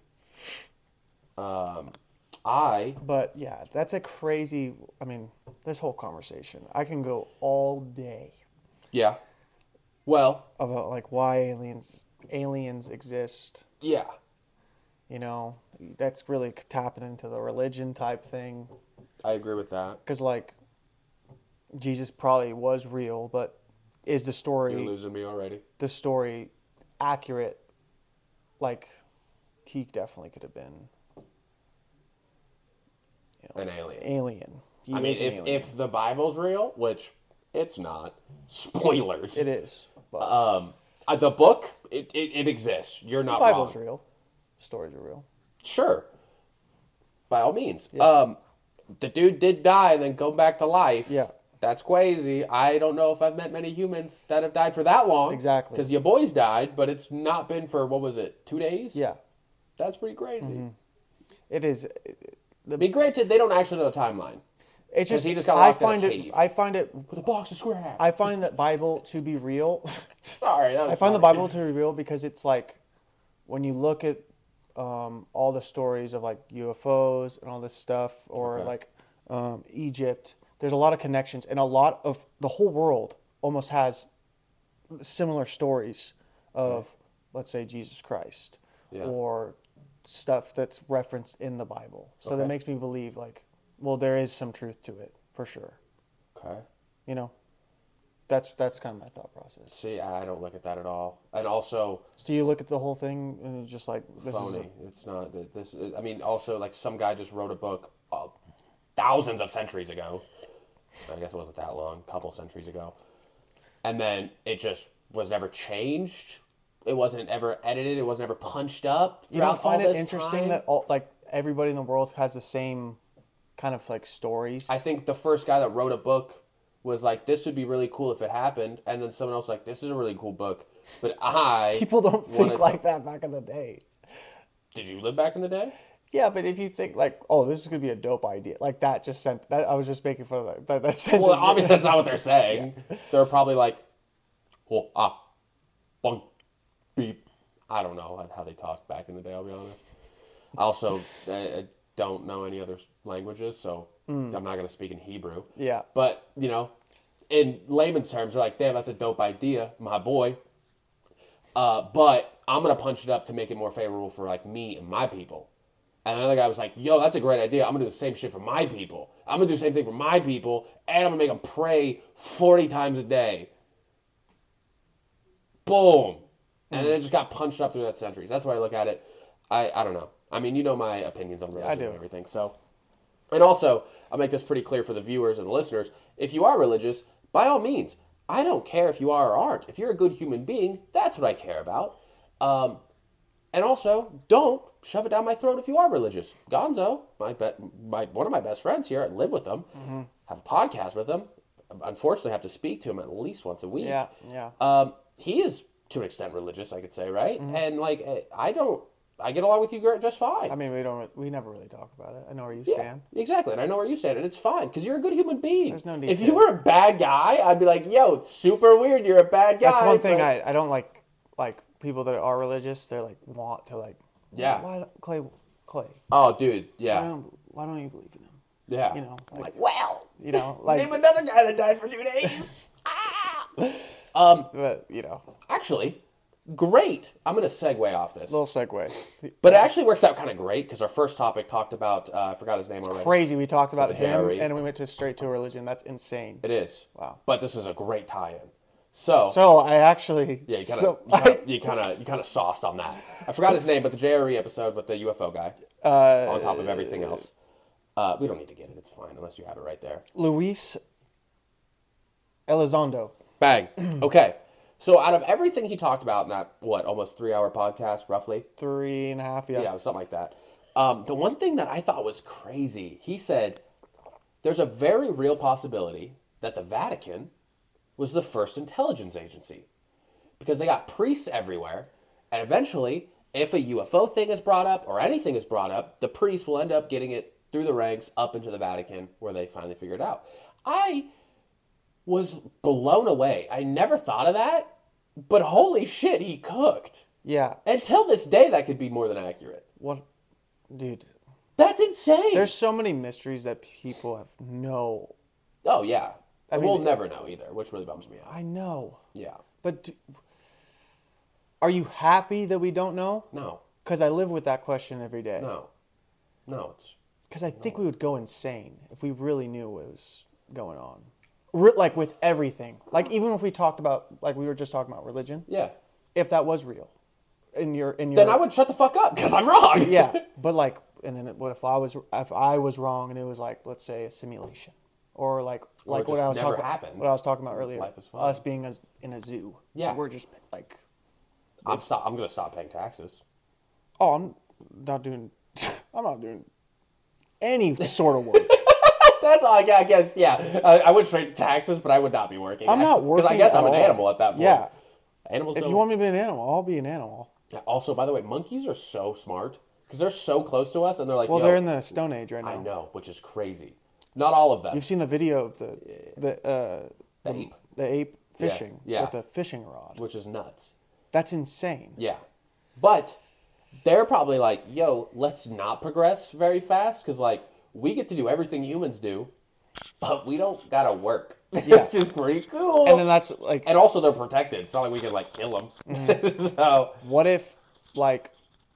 [SPEAKER 2] I
[SPEAKER 1] But yeah, that's a crazy. I mean, this whole conversation, I can go all day
[SPEAKER 2] yeah. Well,
[SPEAKER 1] about like why aliens exist.
[SPEAKER 2] yeah.
[SPEAKER 1] You know, that's really tapping into the religion type thing.
[SPEAKER 2] I agree with that.
[SPEAKER 1] Because like, Jesus probably was real, but is the
[SPEAKER 2] You're
[SPEAKER 1] story
[SPEAKER 2] losing me already.
[SPEAKER 1] accurate? Like, he definitely could have been
[SPEAKER 2] An alien.
[SPEAKER 1] alien. He
[SPEAKER 2] I mean,
[SPEAKER 1] is an alien.
[SPEAKER 2] if the Bible's real, which it's not, spoilers.
[SPEAKER 1] It is. But
[SPEAKER 2] The book, it exists. You're not
[SPEAKER 1] the Bible's
[SPEAKER 2] wrong.
[SPEAKER 1] real. Stories are real.
[SPEAKER 2] Sure. By all means. The dude did die and then go back to life.
[SPEAKER 1] Yeah.
[SPEAKER 2] That's crazy. I don't know if I've met many humans that have died for that long.
[SPEAKER 1] Exactly.
[SPEAKER 2] Because your boys died, but it's not been for, what was it, 2 days?
[SPEAKER 1] Yeah,
[SPEAKER 2] That's pretty crazy.
[SPEAKER 1] Mm-hmm. it is.
[SPEAKER 2] I mean, granted, they don't actually know the timeline.
[SPEAKER 1] It's just.
[SPEAKER 2] he just got
[SPEAKER 1] I
[SPEAKER 2] locked in a
[SPEAKER 1] find it.
[SPEAKER 2] cave.
[SPEAKER 1] I find it.
[SPEAKER 2] With a box of scraps.
[SPEAKER 1] I find that Bible to be real.
[SPEAKER 2] Sorry, that was
[SPEAKER 1] I find the
[SPEAKER 2] funny.
[SPEAKER 1] Bible to be real because it's like when you look at all the stories of like UFOs and all this stuff, or
[SPEAKER 2] Okay.
[SPEAKER 1] like Egypt. There's a lot of connections, and a lot of the whole world almost has similar stories of, let's say, Jesus Christ,
[SPEAKER 2] Yeah.
[SPEAKER 1] or stuff that's referenced in the Bible. So that
[SPEAKER 2] Okay.
[SPEAKER 1] makes me believe, like, well, there is some truth to it for sure.
[SPEAKER 2] Okay.
[SPEAKER 1] You know, that's kind of my thought process.
[SPEAKER 2] See, I don't look at that at all. And also,
[SPEAKER 1] So you look at the whole thing and you're just like, this is
[SPEAKER 2] phony. It's not this. I mean, also, like, some guy just wrote a book thousands of centuries ago. I guess it wasn't that long, a couple centuries ago. And then it just was never changed. It wasn't ever edited. It wasn't ever punched up.
[SPEAKER 1] You don't
[SPEAKER 2] throughout
[SPEAKER 1] find
[SPEAKER 2] all
[SPEAKER 1] it
[SPEAKER 2] this
[SPEAKER 1] interesting
[SPEAKER 2] time.
[SPEAKER 1] that all like everybody in the world has the same kind of like stories?
[SPEAKER 2] I think the first guy that wrote a book was like, this would be really cool if it happened. And then someone else was like, this is a really cool book. But
[SPEAKER 1] People don't
[SPEAKER 2] wanted
[SPEAKER 1] think like that back in the day.
[SPEAKER 2] Did you live back in the day?
[SPEAKER 1] Yeah, but if you think like, oh, this is gonna be a dope idea, like that just sent that I was just making fun of that sentence.
[SPEAKER 2] Well, obviously that's not what they're saying. They're probably like, oh, bunk, beep. I don't know how they talked back in the day, I'll be honest. Also, I don't know any other languages, so I'm not going to speak in Hebrew.
[SPEAKER 1] Yeah.
[SPEAKER 2] But, you know, in layman's terms, they're like, damn, that's a dope idea, my boy. But I'm going to punch it up to make it more favorable for, like, me and my people. And another guy was like, yo, that's a great idea. I'm going to do the same shit for my people. I'm going to do the same thing for my people, and I'm going to make them pray 40 times a day. Boom. And then it just got punched up through that centuries. That's why I look at it. I don't know. I mean, you know my opinions on religion
[SPEAKER 1] do.
[SPEAKER 2] and everything. So, and also, I'll make this pretty clear for the viewers and the listeners. If you are religious, by all means, I don't care if you are or aren't. If you're a good human being, that's what I care about. And also, don't shove it down my throat if you are religious. Gonzo, one of my best friends here, I live with him, have a podcast with him. Unfortunately, I have to speak to him at least once a week.
[SPEAKER 1] Yeah.
[SPEAKER 2] He is, to an extent, religious, I could say, right? And, like, I get along with you just fine.
[SPEAKER 1] I mean, we never really talk about it. I know where you
[SPEAKER 2] Yeah,
[SPEAKER 1] stand.
[SPEAKER 2] exactly. And I know where you stand, and it's fine, because you're a good human being.
[SPEAKER 1] There's no need
[SPEAKER 2] If
[SPEAKER 1] to-
[SPEAKER 2] you were a bad guy, I'd be like, yo, it's super weird, you're a bad guy.
[SPEAKER 1] That's one thing
[SPEAKER 2] but-
[SPEAKER 1] I don't like people that are religious. They're like want to like.
[SPEAKER 2] Yeah.
[SPEAKER 1] Why Clay?
[SPEAKER 2] Oh, dude, yeah.
[SPEAKER 1] Why don't you believe in him?
[SPEAKER 2] Yeah.
[SPEAKER 1] You know,
[SPEAKER 2] Like, well,
[SPEAKER 1] like
[SPEAKER 2] name another guy that died for 2 days.
[SPEAKER 1] but you know,
[SPEAKER 2] Actually, great. I'm going to segue off this.
[SPEAKER 1] little segue.
[SPEAKER 2] But it actually works out kind of great because our first topic talked about, I forgot his name already.
[SPEAKER 1] Crazy. We talked about
[SPEAKER 2] the
[SPEAKER 1] him,
[SPEAKER 2] JRE.
[SPEAKER 1] and we went straight to religion. That's insane.
[SPEAKER 2] It is.
[SPEAKER 1] Wow.
[SPEAKER 2] But this is a great tie-in. So
[SPEAKER 1] I actually.
[SPEAKER 2] yeah, you kind of sauced on that. I forgot his name, but the JRE episode with the UFO guy on top of everything else. We don't need to get it. It's fine unless you have it right there.
[SPEAKER 1] Luis Elizondo.
[SPEAKER 2] Bang. Okay. So out of everything he talked about in that, almost 3-hour podcast, roughly?
[SPEAKER 1] 3.5, yeah.
[SPEAKER 2] Yeah, something like that. The one thing that I thought was crazy, he said, there's a very real possibility that the Vatican was the first intelligence agency. Because they got priests everywhere, and eventually, if a UFO thing is brought up, or anything is brought up, the priests will end up getting it through the ranks up into the Vatican, where they finally figure it out. I was blown away. I never thought of that, but holy shit, he cooked.
[SPEAKER 1] Yeah.
[SPEAKER 2] Until this day, that could be more than accurate.
[SPEAKER 1] What, dude?
[SPEAKER 2] That's insane.
[SPEAKER 1] There's so many mysteries that people have no.
[SPEAKER 2] Oh yeah,
[SPEAKER 1] mean,
[SPEAKER 2] we'll never know either, which really bums me out.
[SPEAKER 1] I know,
[SPEAKER 2] Yeah.
[SPEAKER 1] but are you happy that we don't know?
[SPEAKER 2] No.
[SPEAKER 1] Because I live with that question every day.
[SPEAKER 2] No. No. It's
[SPEAKER 1] Because I think we would go insane if we really knew what was going on. Like with everything. Like even if we talked about, like we were just talking about religion.
[SPEAKER 2] yeah.
[SPEAKER 1] If that was real, in your.
[SPEAKER 2] Then I would shut the fuck up because I'm wrong.
[SPEAKER 1] Yeah, but like, and then what if I was wrong and it was like, let's say, a simulation, or like what
[SPEAKER 2] just
[SPEAKER 1] I was
[SPEAKER 2] never
[SPEAKER 1] talking
[SPEAKER 2] happened.
[SPEAKER 1] what I was talking about earlier.
[SPEAKER 2] Life is fun.
[SPEAKER 1] Us being in a zoo.
[SPEAKER 2] Yeah.
[SPEAKER 1] we're just like,
[SPEAKER 2] I'm gonna stop paying taxes.
[SPEAKER 1] oh, I'm not doing any sort of work.
[SPEAKER 2] That's all I guess. Yeah. I would straight to taxes, but I would not be working.
[SPEAKER 1] I'm not
[SPEAKER 2] Because I
[SPEAKER 1] working
[SPEAKER 2] guess I'm
[SPEAKER 1] at
[SPEAKER 2] an
[SPEAKER 1] all.
[SPEAKER 2] animal at that point.
[SPEAKER 1] Yeah.
[SPEAKER 2] Animals.
[SPEAKER 1] If
[SPEAKER 2] don't-
[SPEAKER 1] you want me to be an animal, I'll be an animal.
[SPEAKER 2] Yeah, also, by the way, monkeys are so smart because they're so close to us, and they're like,
[SPEAKER 1] Well,
[SPEAKER 2] yo,
[SPEAKER 1] they're in the Stone Age right now.
[SPEAKER 2] I know, which is crazy. Not all of them.
[SPEAKER 1] You've seen the video of
[SPEAKER 2] The ape,
[SPEAKER 1] the ape fishing
[SPEAKER 2] yeah.
[SPEAKER 1] with a fishing rod.
[SPEAKER 2] which is nuts.
[SPEAKER 1] That's insane.
[SPEAKER 2] Yeah. But they're probably like, yo, let's not progress very fast because, like, we get to do everything humans do, but we don't got to work.
[SPEAKER 1] Yeah.
[SPEAKER 2] Which is pretty cool.
[SPEAKER 1] And then that's like,
[SPEAKER 2] And also, they're protected. It's not like we can, like, kill them.
[SPEAKER 1] Mm-hmm.
[SPEAKER 2] So,
[SPEAKER 1] what if, like,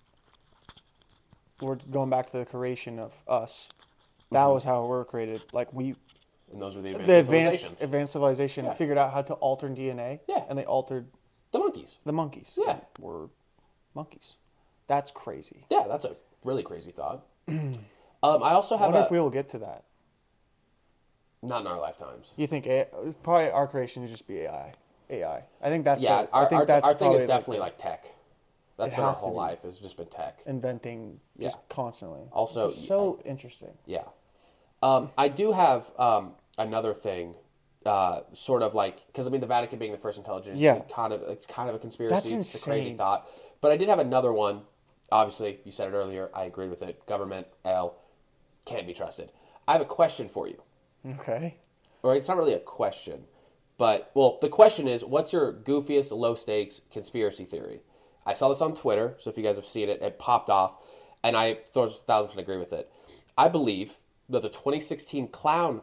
[SPEAKER 1] we're going back to the creation of us. That was how we were created. Like,
[SPEAKER 2] and those were the advanced
[SPEAKER 1] the
[SPEAKER 2] civilizations.
[SPEAKER 1] advanced civilization
[SPEAKER 2] Yeah.
[SPEAKER 1] figured out how to alter DNA.
[SPEAKER 2] Yeah.
[SPEAKER 1] And they altered
[SPEAKER 2] The monkeys.
[SPEAKER 1] the monkeys.
[SPEAKER 2] Yeah.
[SPEAKER 1] And were monkeys. That's crazy.
[SPEAKER 2] Yeah, that's a really crazy thought. I also
[SPEAKER 1] I
[SPEAKER 2] have
[SPEAKER 1] wonder if we will get to that.
[SPEAKER 2] not in our lifetimes.
[SPEAKER 1] You think probably our creation would just be AI. I think that's
[SPEAKER 2] Yeah,
[SPEAKER 1] I think that's
[SPEAKER 2] our thing
[SPEAKER 1] probably
[SPEAKER 2] is definitely like tech. That's
[SPEAKER 1] It
[SPEAKER 2] been our
[SPEAKER 1] has to
[SPEAKER 2] whole
[SPEAKER 1] be.
[SPEAKER 2] life. Has just been tech.
[SPEAKER 1] inventing just
[SPEAKER 2] Yeah.
[SPEAKER 1] constantly.
[SPEAKER 2] Also,
[SPEAKER 1] Which is so interesting.
[SPEAKER 2] Yeah. I do have another thing, sort of like because I mean the Vatican being the first intelligence,
[SPEAKER 1] Yeah.
[SPEAKER 2] it's kind of a conspiracy.
[SPEAKER 1] That's
[SPEAKER 2] It's a crazy
[SPEAKER 1] insane.
[SPEAKER 2] thought. But I did have another one. Obviously, you said it earlier. I agreed with it. Government can't be trusted. I have a question for you.
[SPEAKER 1] Okay.
[SPEAKER 2] Or it's not really a question, but well, the question is, what's your goofiest low stakes conspiracy theory? I saw this on Twitter, so if you guys have seen it, it popped off, and I 1,000% agree with it. I believe that the 2016 clown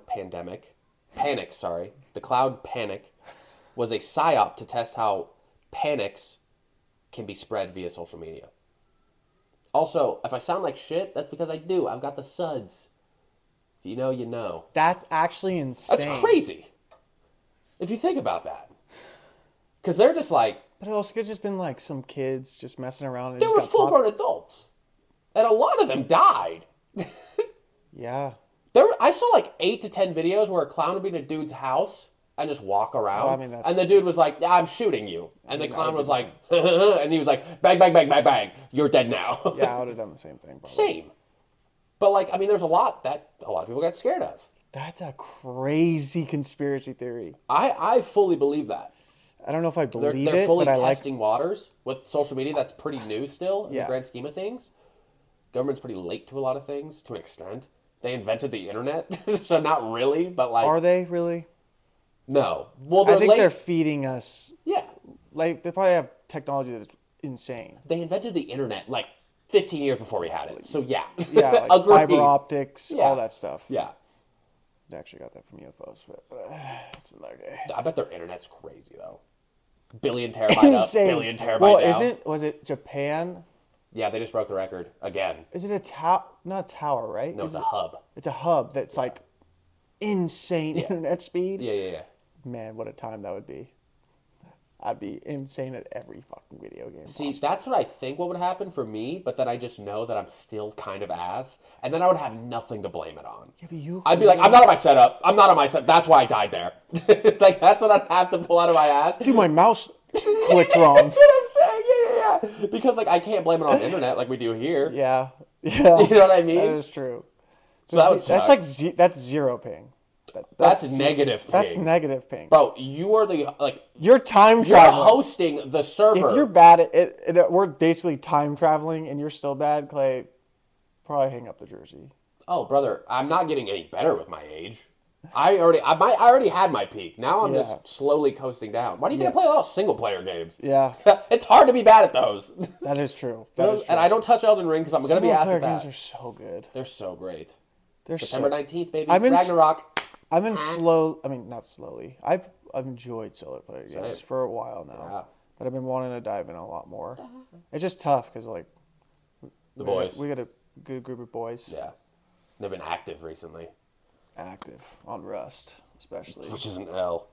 [SPEAKER 2] the clown panic, was a psyop to test how panics can be spread via social media. Also, if I sound like shit, that's because I do. I've got the suds. If you know, you know.
[SPEAKER 1] That's actually insane.
[SPEAKER 2] That's crazy. If you think about that. Because they're just like,
[SPEAKER 1] But it also could have just been like some kids just messing around. And
[SPEAKER 2] they
[SPEAKER 1] just
[SPEAKER 2] were
[SPEAKER 1] got
[SPEAKER 2] full grown adults. And a lot of them died.
[SPEAKER 1] Yeah.
[SPEAKER 2] I saw like 8 to 10 videos where a clown would be in a dude's house and just walk around.
[SPEAKER 1] Well, I mean, that's-
[SPEAKER 2] And the dude was like, yeah, I'm shooting you. And the clown
[SPEAKER 1] would
[SPEAKER 2] was
[SPEAKER 1] do the
[SPEAKER 2] like, and he was like, bang, bang, bang, bang, bang. You're dead now.
[SPEAKER 1] Yeah, I would have done the same thing. Probably.
[SPEAKER 2] Same. But like, I mean, there's a lot that a lot of people got scared of.
[SPEAKER 1] That's a crazy conspiracy theory.
[SPEAKER 2] I fully believe that.
[SPEAKER 1] I don't know if I
[SPEAKER 2] They're
[SPEAKER 1] believe it,
[SPEAKER 2] fully
[SPEAKER 1] but I like.
[SPEAKER 2] testing waters with social media. That's pretty new still in the
[SPEAKER 1] Yeah.
[SPEAKER 2] grand scheme of things. Government's pretty late to a lot of things to an extent. They invented the internet, so not really, but like
[SPEAKER 1] Are they really?
[SPEAKER 2] no. Well,
[SPEAKER 1] I
[SPEAKER 2] they're
[SPEAKER 1] think
[SPEAKER 2] late.
[SPEAKER 1] they're feeding us.
[SPEAKER 2] Yeah,
[SPEAKER 1] Like they probably have technology that's insane.
[SPEAKER 2] they invented the internet like 15 years before we had it. So yeah,
[SPEAKER 1] Yeah, like
[SPEAKER 2] Agreed.
[SPEAKER 1] fiber optics,
[SPEAKER 2] Yeah.
[SPEAKER 1] all that stuff.
[SPEAKER 2] Yeah,
[SPEAKER 1] They actually got that from UFOs, but it's another day.
[SPEAKER 2] I bet their internet's crazy though. Billion terabyte up, billion terabyte
[SPEAKER 1] Well,
[SPEAKER 2] down.
[SPEAKER 1] was it Japan?
[SPEAKER 2] Yeah, they just broke the record again.
[SPEAKER 1] Is it a tower? Not a tower, right?
[SPEAKER 2] No, it's a hub.
[SPEAKER 1] It's a hub that's like insane internet speed.
[SPEAKER 2] Yeah.
[SPEAKER 1] Man, what a time that would be. I'd be insane at every fucking video game.
[SPEAKER 2] See, that's what I think what would happen for me, but then I just know that I'm still kind of ass, and then I would have nothing to blame it on.
[SPEAKER 1] Yeah, but
[SPEAKER 2] I'd be like, I'm not on my setup. I'm not on my setup. That's why I died there. Like, that's what I'd have to pull out of my ass.
[SPEAKER 1] Dude, my mouse clicked wrong.
[SPEAKER 2] That's what I'm saying. Yeah. Because, like, I can't blame it on the internet like we do here.
[SPEAKER 1] Yeah.
[SPEAKER 2] You know what I mean?
[SPEAKER 1] That is true.
[SPEAKER 2] So that would suck.
[SPEAKER 1] That's like that's zero ping.
[SPEAKER 2] That's negative ping.
[SPEAKER 1] That's negative ping.
[SPEAKER 2] Bro, you are the, like,
[SPEAKER 1] You're time
[SPEAKER 2] you're
[SPEAKER 1] traveling.
[SPEAKER 2] hosting the server.
[SPEAKER 1] If you're bad at it, we're basically time traveling, and you're still bad, Clay. Probably hang up the jersey.
[SPEAKER 2] Oh, brother, I'm not getting any better with my age. I already had my peak. Now I'm just slowly coasting down. Why do you think I play a lot of single player games?
[SPEAKER 1] Yeah,
[SPEAKER 2] It's hard to be bad at those.
[SPEAKER 1] that is true.
[SPEAKER 2] And I don't touch Elden Ring because I'm going to be asked at
[SPEAKER 1] Single-player games
[SPEAKER 2] that.
[SPEAKER 1] are so good.
[SPEAKER 2] They're so great.
[SPEAKER 1] They're
[SPEAKER 2] September
[SPEAKER 1] so.
[SPEAKER 2] 19th, baby.
[SPEAKER 1] I've been
[SPEAKER 2] Ragnarok.
[SPEAKER 1] I've been slow. I mean, not slowly. I've enjoyed solo player games
[SPEAKER 2] Same.
[SPEAKER 1] for a while now,
[SPEAKER 2] Yeah.
[SPEAKER 1] but I've been wanting to dive in a lot more. It's just tough because like
[SPEAKER 2] The boys.
[SPEAKER 1] we got a good group of boys
[SPEAKER 2] Yeah. They've been active recently,
[SPEAKER 1] active on Rust, especially.
[SPEAKER 2] which is an L.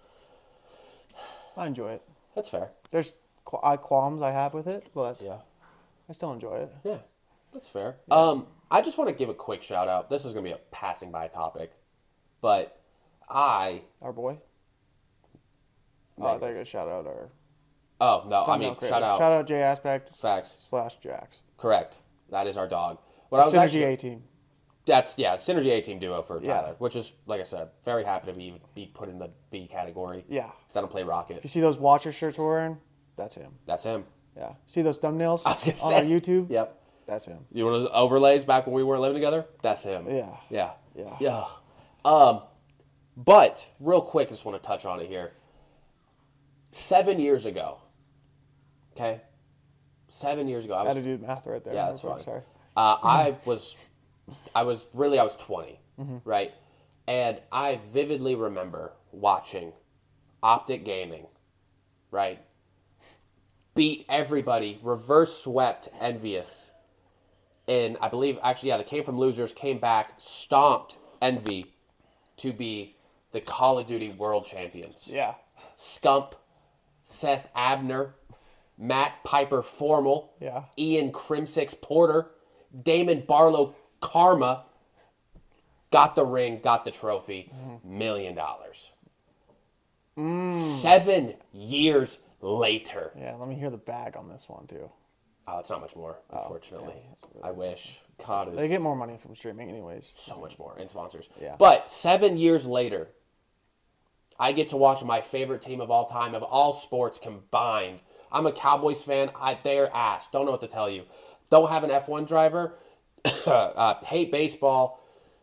[SPEAKER 1] I enjoy it.
[SPEAKER 2] That's fair.
[SPEAKER 1] There's qualms I have with it, but
[SPEAKER 2] Yeah.
[SPEAKER 1] I still enjoy it.
[SPEAKER 2] Yeah. That's fair. I just want to give a quick shout out. This is going to be a passing by topic, but
[SPEAKER 1] Our boy. Oh, I thought you were gonna shout out our.
[SPEAKER 2] Oh, no, I mean,
[SPEAKER 1] thumbnail creator.
[SPEAKER 2] shout out.
[SPEAKER 1] Shout out J Aspect
[SPEAKER 2] Facts.
[SPEAKER 1] / Jax.
[SPEAKER 2] Correct. That is our dog. What I was
[SPEAKER 1] Synergy
[SPEAKER 2] actually,
[SPEAKER 1] A team.
[SPEAKER 2] That's, Synergy A-Team duo for
[SPEAKER 1] Yeah.
[SPEAKER 2] Tyler, which is, like I said, very happy to be put in the B category.
[SPEAKER 1] Yeah.
[SPEAKER 2] 'Cause I don't play Rocket.
[SPEAKER 1] If you see those Watcher shirts we're wearing, that's him.
[SPEAKER 2] That's him.
[SPEAKER 1] Yeah. See those thumbnails
[SPEAKER 2] I was gonna
[SPEAKER 1] on
[SPEAKER 2] say.
[SPEAKER 1] our YouTube?
[SPEAKER 2] Yep.
[SPEAKER 1] That's him.
[SPEAKER 2] You want the overlays back when we weren't living together? That's him.
[SPEAKER 1] Yeah.
[SPEAKER 2] Yeah.
[SPEAKER 1] Yeah.
[SPEAKER 2] Yeah. But real quick, I just want to touch on it here. 7 years ago. Okay. 7 years ago, I
[SPEAKER 1] I had
[SPEAKER 2] was
[SPEAKER 1] to do the math right there.
[SPEAKER 2] Yeah,
[SPEAKER 1] real
[SPEAKER 2] that's
[SPEAKER 1] quick,
[SPEAKER 2] fine.
[SPEAKER 1] Sorry.
[SPEAKER 2] I was 20,
[SPEAKER 1] Mm-hmm.
[SPEAKER 2] right? And I vividly remember watching Optic Gaming, right? Beat everybody, reverse swept Envious. And I believe, actually, they came from losers, came back, stomped Envy to be the Call of Duty World Champions.
[SPEAKER 1] Yeah.
[SPEAKER 2] Scump, Seth Abner, Matt Piper Formal,
[SPEAKER 1] Yeah.
[SPEAKER 2] Ian Crimsix Porter, Damon Barlow Karma got the ring, got the trophy, $1 million. 7 years later.
[SPEAKER 1] Yeah. Let me hear the bag on this one too.
[SPEAKER 2] Oh, it's not much more, unfortunately. I wish. God,
[SPEAKER 1] They
[SPEAKER 2] is
[SPEAKER 1] get more money from streaming, anyways.
[SPEAKER 2] so much more, and sponsors.
[SPEAKER 1] Yeah.
[SPEAKER 2] But 7 years later, I get to watch my favorite team of all time, of all sports combined. I'm a Cowboys fan. They're ass. Don't know what to tell you. Don't have an F1 driver. Hate baseball.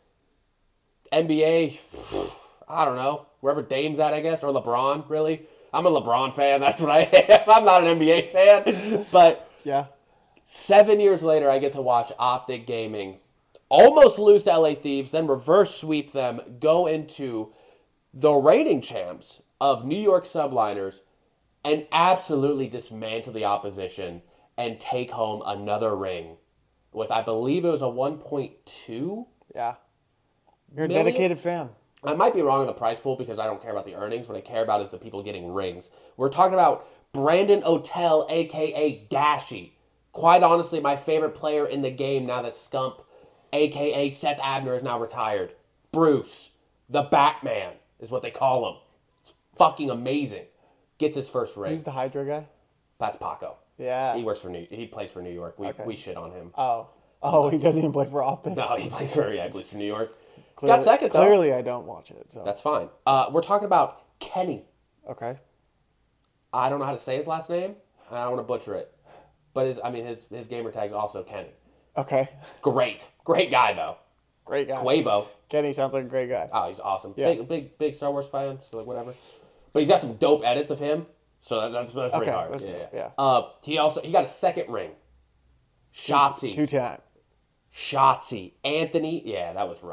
[SPEAKER 2] NBA, I don't know. Wherever Dame's at, I guess. Or LeBron, really. I'm a LeBron fan. That's what I am. I'm not an NBA fan. But
[SPEAKER 1] Yeah.
[SPEAKER 2] 7 years later, I get to watch Optic Gaming almost lose to LA Thieves, then reverse sweep them, go into the reigning champs of New York Subliners, and absolutely dismantle the opposition and take home another ring with, I believe it was a 1.2.
[SPEAKER 1] Yeah. You're a
[SPEAKER 2] Million?
[SPEAKER 1] dedicated fan.
[SPEAKER 2] I might be wrong on the price pool because I don't care about the earnings. What I care about is the people getting rings. We're talking about Brandon Otell, a.k.a. Dashy. Quite honestly, my favorite player in the game now that Scump, a.k.a. Seth Abner, is now retired. Bruce, the Batman, is what they call him. It's fucking amazing. Gets his first ring.
[SPEAKER 1] Who's the Hydra guy?
[SPEAKER 2] That's Paco.
[SPEAKER 1] Yeah.
[SPEAKER 2] He plays for New York. We shit on him.
[SPEAKER 1] Oh, he doesn't even play for Optic.
[SPEAKER 2] No, he plays for New York. Got second, though.
[SPEAKER 1] Clearly, I don't watch it. So.
[SPEAKER 2] That's fine. We're talking about Kenny.
[SPEAKER 1] Okay.
[SPEAKER 2] I don't know how to say his last name. I don't want to butcher it. But his gamer tag's also Kenny.
[SPEAKER 1] Okay.
[SPEAKER 2] Great guy though.
[SPEAKER 1] Great guy.
[SPEAKER 2] Quavo.
[SPEAKER 1] Kenny sounds like a great guy.
[SPEAKER 2] Oh, he's awesome.
[SPEAKER 1] Yeah.
[SPEAKER 2] Big Star Wars fan. So like whatever. But he's got some dope edits of him. So that's pretty
[SPEAKER 1] Okay,
[SPEAKER 2] hard.
[SPEAKER 1] listen,
[SPEAKER 2] Yeah.
[SPEAKER 1] yeah.
[SPEAKER 2] He got a second ring. Shotzi.
[SPEAKER 1] 2-time.
[SPEAKER 2] Shotzi. Anthony. Yeah, that was rough.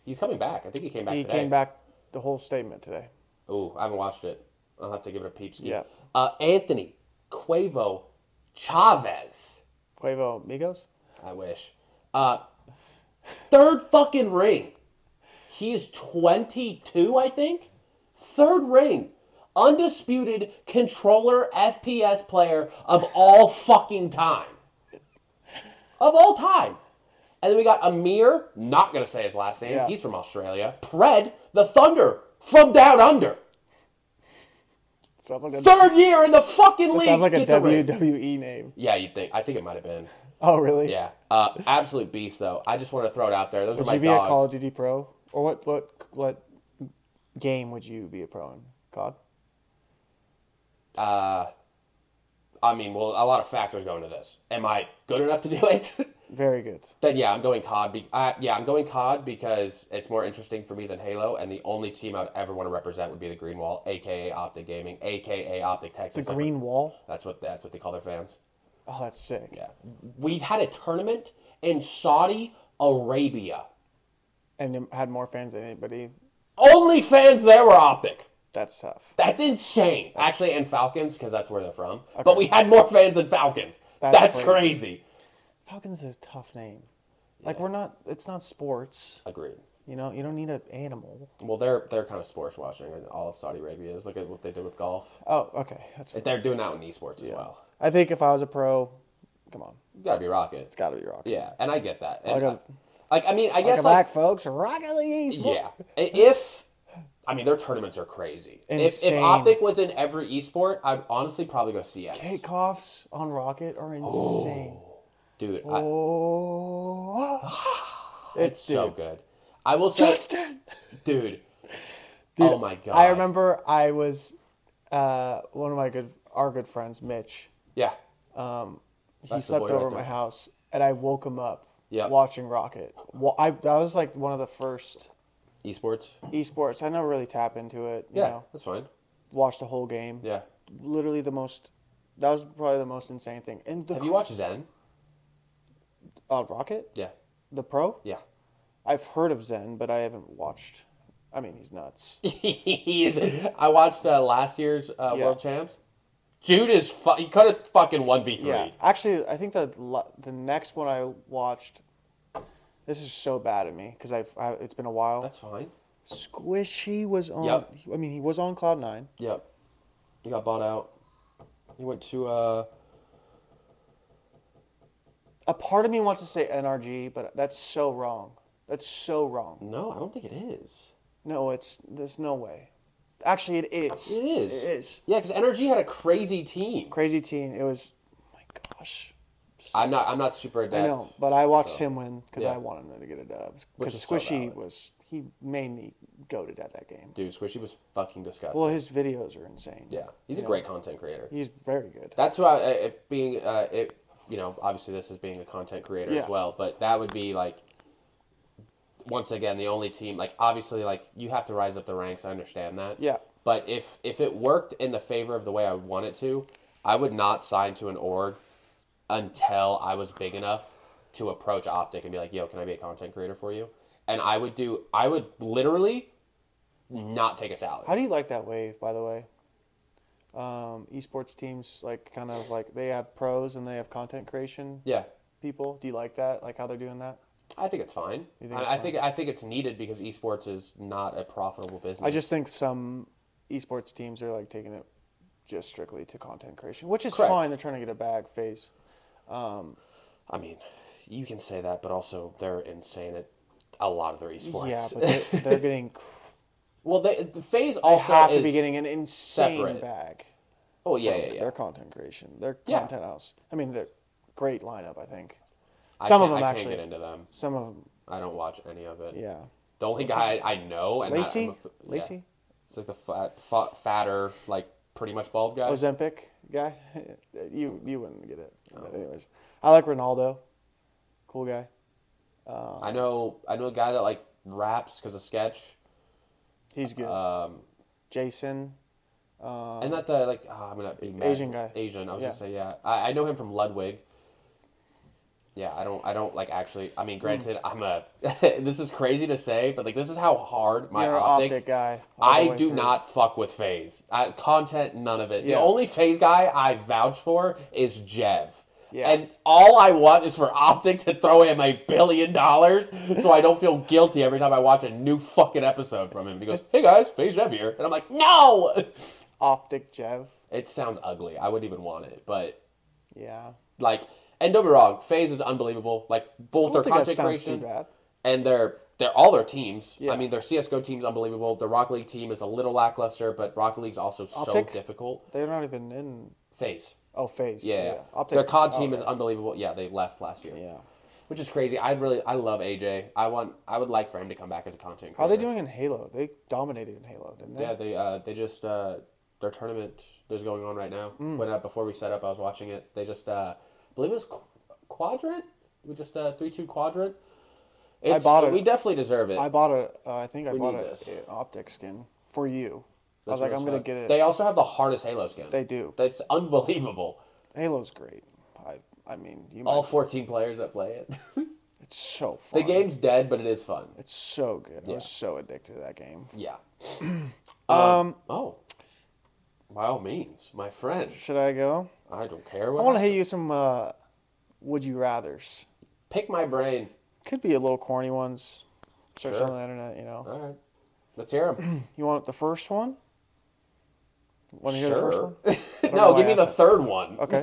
[SPEAKER 2] He's coming back. I think he came back
[SPEAKER 1] He
[SPEAKER 2] today.
[SPEAKER 1] came back the whole statement today.
[SPEAKER 2] Ooh, I haven't watched it. I'll have to give it a peep ski.
[SPEAKER 1] Yeah.
[SPEAKER 2] Anthony Cuevo Chavez.
[SPEAKER 1] Quavo Migos?
[SPEAKER 2] I wish. Third fucking ring. He is 22, I think. Third ring. Undisputed controller FPS player of all fucking time. Of all time. And then we got Amir, not going to say his last name.
[SPEAKER 1] Yeah.
[SPEAKER 2] He's from Australia. Pred, the Thunder, from down under.
[SPEAKER 1] Sounds like a
[SPEAKER 2] Third year in the fucking league.
[SPEAKER 1] sounds like a
[SPEAKER 2] gets ring.
[SPEAKER 1] WWE name.
[SPEAKER 2] Yeah, you'd think. I think it might have been.
[SPEAKER 1] Oh, really?
[SPEAKER 2] Yeah. Absolute beast, though. I just want to throw it out there. Those
[SPEAKER 1] Would
[SPEAKER 2] are my
[SPEAKER 1] you be
[SPEAKER 2] dogs.
[SPEAKER 1] a Call of Duty pro? Or what game would you be a pro in? COD?
[SPEAKER 2] I mean, well, a lot of factors go into this. Am I good enough to do it?
[SPEAKER 1] Very good.
[SPEAKER 2] Then yeah, I'm going COD. I'm going COD because it's more interesting for me than Halo, and the only team I'd ever want to represent would be the Green Wall, aka Optic Gaming, aka Optic
[SPEAKER 1] The
[SPEAKER 2] Texas.
[SPEAKER 1] Green Wall?
[SPEAKER 2] That's what they call their fans.
[SPEAKER 1] Oh, that's sick.
[SPEAKER 2] Yeah, we had a tournament in Saudi Arabia.
[SPEAKER 1] And it had more fans than anybody.
[SPEAKER 2] Only fans there were Optic.
[SPEAKER 1] That's tough.
[SPEAKER 2] That's insane. Actually, and Falcons, because that's where they're from. But we had more fans than Falcons. That's crazy.
[SPEAKER 1] Falcons is a tough name. Like, it's not sports.
[SPEAKER 2] Agreed.
[SPEAKER 1] You know, you don't need an animal.
[SPEAKER 2] Well, they're kind of sports washing, and all of Saudi Arabia is. Look at what they did with golf.
[SPEAKER 1] Oh, okay. That's
[SPEAKER 2] They're doing that with esports as well.
[SPEAKER 1] I think if I was a pro, come on.
[SPEAKER 2] You gotta be Rocket.
[SPEAKER 1] It's got to be Rocket.
[SPEAKER 2] Yeah, and I get that. And,
[SPEAKER 1] Like
[SPEAKER 2] I mean, I guess
[SPEAKER 1] Welcome back, folks. Rocket League Esports.
[SPEAKER 2] yeah. Their tournaments are crazy. If
[SPEAKER 1] Insane.
[SPEAKER 2] Optic was in every esport, I'd honestly probably go CS.
[SPEAKER 1] Kickoffs on Rocket are insane.
[SPEAKER 2] Dude,
[SPEAKER 1] It's
[SPEAKER 2] so good. I will say,
[SPEAKER 1] Justin.
[SPEAKER 2] dude. Oh my god.
[SPEAKER 1] I remember I was one of our good friends, Mitch.
[SPEAKER 2] Yeah.
[SPEAKER 1] He
[SPEAKER 2] That's the
[SPEAKER 1] slept
[SPEAKER 2] boy
[SPEAKER 1] over
[SPEAKER 2] right
[SPEAKER 1] at my
[SPEAKER 2] there.
[SPEAKER 1] house, and I woke him up
[SPEAKER 2] Yep.
[SPEAKER 1] watching Rocket. Well, that was like one of the first
[SPEAKER 2] Esports.
[SPEAKER 1] esports. I never really tap into it. You
[SPEAKER 2] Yeah,
[SPEAKER 1] know,
[SPEAKER 2] that's fine.
[SPEAKER 1] watch the whole game.
[SPEAKER 2] Yeah.
[SPEAKER 1] Literally that was probably the most insane thing. And
[SPEAKER 2] Have you watched Zen?
[SPEAKER 1] Rocket?
[SPEAKER 2] Yeah.
[SPEAKER 1] The pro?
[SPEAKER 2] Yeah.
[SPEAKER 1] I've heard of Zen, but I haven't watched. I mean, he's nuts.
[SPEAKER 2] I watched last year's World Champs. Dude is he could have fucking 1v3.
[SPEAKER 1] Yeah, actually, I think the next one I watched. This is so bad of me because it's been a while.
[SPEAKER 2] That's fine.
[SPEAKER 1] Squishy was on.
[SPEAKER 2] Yep.
[SPEAKER 1] I mean, he was on Cloud9.
[SPEAKER 2] Yep. He got bought out. He went to
[SPEAKER 1] A part of me wants to say NRG, but that's so wrong. That's so wrong.
[SPEAKER 2] No, I don't think it is.
[SPEAKER 1] No, there's no way. Actually, it is.
[SPEAKER 2] It is.
[SPEAKER 1] It is.
[SPEAKER 2] Yeah, because NRG had a crazy team.
[SPEAKER 1] Crazy team. It was. Oh my gosh.
[SPEAKER 2] I'm not super adept.
[SPEAKER 1] I know, but I watched
[SPEAKER 2] so,
[SPEAKER 1] him win because
[SPEAKER 2] yeah.
[SPEAKER 1] I wanted him to get a dub.
[SPEAKER 2] Which
[SPEAKER 1] Because
[SPEAKER 2] is so
[SPEAKER 1] Squishy
[SPEAKER 2] valid.
[SPEAKER 1] he made me goated at that game.
[SPEAKER 2] Dude, Squishy was fucking disgusting.
[SPEAKER 1] Well, his videos are insane.
[SPEAKER 2] yeah, he's a great content creator.
[SPEAKER 1] He's very good.
[SPEAKER 2] That's who obviously this is being a content creator
[SPEAKER 1] Yeah.
[SPEAKER 2] as well, but that would be like, once again, the only team, like, obviously, like, you have to rise up the ranks, I understand that.
[SPEAKER 1] Yeah.
[SPEAKER 2] But if it worked in the favor of the way I would want it to, I would not sign to an org until I was big enough to approach Optic and be like, yo, can I be a content creator for you? And I would literally not take a salary.
[SPEAKER 1] How do you like that wave, by the way? Esports teams, like, kind of like, they have pros and they have content creation
[SPEAKER 2] Yeah.
[SPEAKER 1] people. Do you like that? Like how they're doing that?
[SPEAKER 2] I think it's fine.
[SPEAKER 1] You think it's
[SPEAKER 2] I think it's needed because esports is not a profitable business.
[SPEAKER 1] I just think some esports teams are like taking it just strictly to content creation, which is
[SPEAKER 2] Correct.
[SPEAKER 1] fine. They're trying to get a bag face.
[SPEAKER 2] I mean, you can say that, but also they're insane at a lot of their esports.
[SPEAKER 1] Yeah, but they're getting.
[SPEAKER 2] well, the phase
[SPEAKER 1] They
[SPEAKER 2] also
[SPEAKER 1] have to
[SPEAKER 2] is
[SPEAKER 1] be getting an insane
[SPEAKER 2] separate.
[SPEAKER 1] bag.
[SPEAKER 2] Oh yeah,
[SPEAKER 1] from
[SPEAKER 2] yeah, yeah.
[SPEAKER 1] Their content creation, their
[SPEAKER 2] Yeah.
[SPEAKER 1] content house. I mean, they're great lineup. I think
[SPEAKER 2] I
[SPEAKER 1] some of
[SPEAKER 2] can't-
[SPEAKER 1] them
[SPEAKER 2] I
[SPEAKER 1] actually.
[SPEAKER 2] can't get into them.
[SPEAKER 1] Some of them,
[SPEAKER 2] I don't watch any of it.
[SPEAKER 1] yeah.
[SPEAKER 2] The only guy I know, and
[SPEAKER 1] Lacey,
[SPEAKER 2] yeah,
[SPEAKER 1] Lacey,
[SPEAKER 2] it's like the fatter, like pretty much bald guy.
[SPEAKER 1] Ozempic guy. You wouldn't get it. But anyways, I like Ronaldo. Cool guy.
[SPEAKER 2] I know a guy that like raps because of sketch.
[SPEAKER 1] He's good. Jason.
[SPEAKER 2] And not the like I'm gonna be mad.
[SPEAKER 1] Asian guy.
[SPEAKER 2] Asian. I was
[SPEAKER 1] Yeah.
[SPEAKER 2] gonna say yeah. I know him from Ludwig. Yeah, I don't like actually. I mean, granted, I'm a. This is crazy to say, but like this is how hard my
[SPEAKER 1] You're an
[SPEAKER 2] optic.
[SPEAKER 1] optic guy. all the
[SPEAKER 2] I
[SPEAKER 1] way
[SPEAKER 2] do
[SPEAKER 1] through.
[SPEAKER 2] not fuck with phase content. None of it. The
[SPEAKER 1] Yeah.
[SPEAKER 2] only phase guy I vouch for is Jev.
[SPEAKER 1] Yeah.
[SPEAKER 2] And all I want is for Optic to throw him $1 billion, so I don't feel guilty every time I watch a new fucking episode from him. He goes, "Hey guys, phase Jev here," and I'm like, "No."
[SPEAKER 1] Optic Jev.
[SPEAKER 2] It sounds ugly. I wouldn't even want it, but
[SPEAKER 1] Yeah.
[SPEAKER 2] like, and don't be wrong, FaZe is unbelievable. Like both
[SPEAKER 1] I
[SPEAKER 2] their
[SPEAKER 1] don't think that
[SPEAKER 2] content
[SPEAKER 1] sounds too
[SPEAKER 2] creation
[SPEAKER 1] bad.
[SPEAKER 2] and their all their teams.
[SPEAKER 1] Yeah.
[SPEAKER 2] I mean, their CS:GO team's unbelievable. The Rocket League team is a little lackluster, but Rocket League's also so
[SPEAKER 1] Optic?
[SPEAKER 2] difficult.
[SPEAKER 1] They're not even in.
[SPEAKER 2] FaZe,
[SPEAKER 1] FaZe.
[SPEAKER 2] yeah.
[SPEAKER 1] Optic.
[SPEAKER 2] Their COD
[SPEAKER 1] oh,
[SPEAKER 2] team is
[SPEAKER 1] okay.
[SPEAKER 2] unbelievable. Yeah, they left last year,
[SPEAKER 1] Yeah.
[SPEAKER 2] which is crazy. I love AJ. I would like for him to come back as a content creator.
[SPEAKER 1] How are they doing in Halo? They dominated in Halo, didn't they?
[SPEAKER 2] Yeah, they just their tournament is going on right now. When before we set up, I was watching it. They just I believe it was Quadrant. We just 3-2 Quadrant.
[SPEAKER 1] I bought it.
[SPEAKER 2] We definitely deserve it.
[SPEAKER 1] I bought a. I think I
[SPEAKER 2] We
[SPEAKER 1] bought
[SPEAKER 2] need
[SPEAKER 1] an
[SPEAKER 2] this.
[SPEAKER 1] optic skin for you. I was
[SPEAKER 2] That's
[SPEAKER 1] like, I'm
[SPEAKER 2] what's
[SPEAKER 1] gonna
[SPEAKER 2] fun.
[SPEAKER 1] get it.
[SPEAKER 2] They also have the hardest Halo skin.
[SPEAKER 1] They do.
[SPEAKER 2] That's unbelievable.
[SPEAKER 1] Halo's great. I mean, you
[SPEAKER 2] All
[SPEAKER 1] might.
[SPEAKER 2] 14 players that play it.
[SPEAKER 1] It's so fun.
[SPEAKER 2] The game's dead, but it is fun.
[SPEAKER 1] It's so good. I
[SPEAKER 2] Yeah.
[SPEAKER 1] was so addicted to that game.
[SPEAKER 2] Yeah. Oh. By all means, my friend.
[SPEAKER 1] Should I go?
[SPEAKER 2] I don't care
[SPEAKER 1] I
[SPEAKER 2] what.
[SPEAKER 1] want to hit you some would you rather's.
[SPEAKER 2] Pick my brain.
[SPEAKER 1] Could be a little corny ones. Search
[SPEAKER 2] Sure.
[SPEAKER 1] on the internet, you know.
[SPEAKER 2] All right. Let's hear them.
[SPEAKER 1] You want the first one? Want to hear the first one? don't know
[SPEAKER 2] No,
[SPEAKER 1] why
[SPEAKER 2] give
[SPEAKER 1] I
[SPEAKER 2] me the
[SPEAKER 1] asked that.
[SPEAKER 2] third one.
[SPEAKER 1] Okay.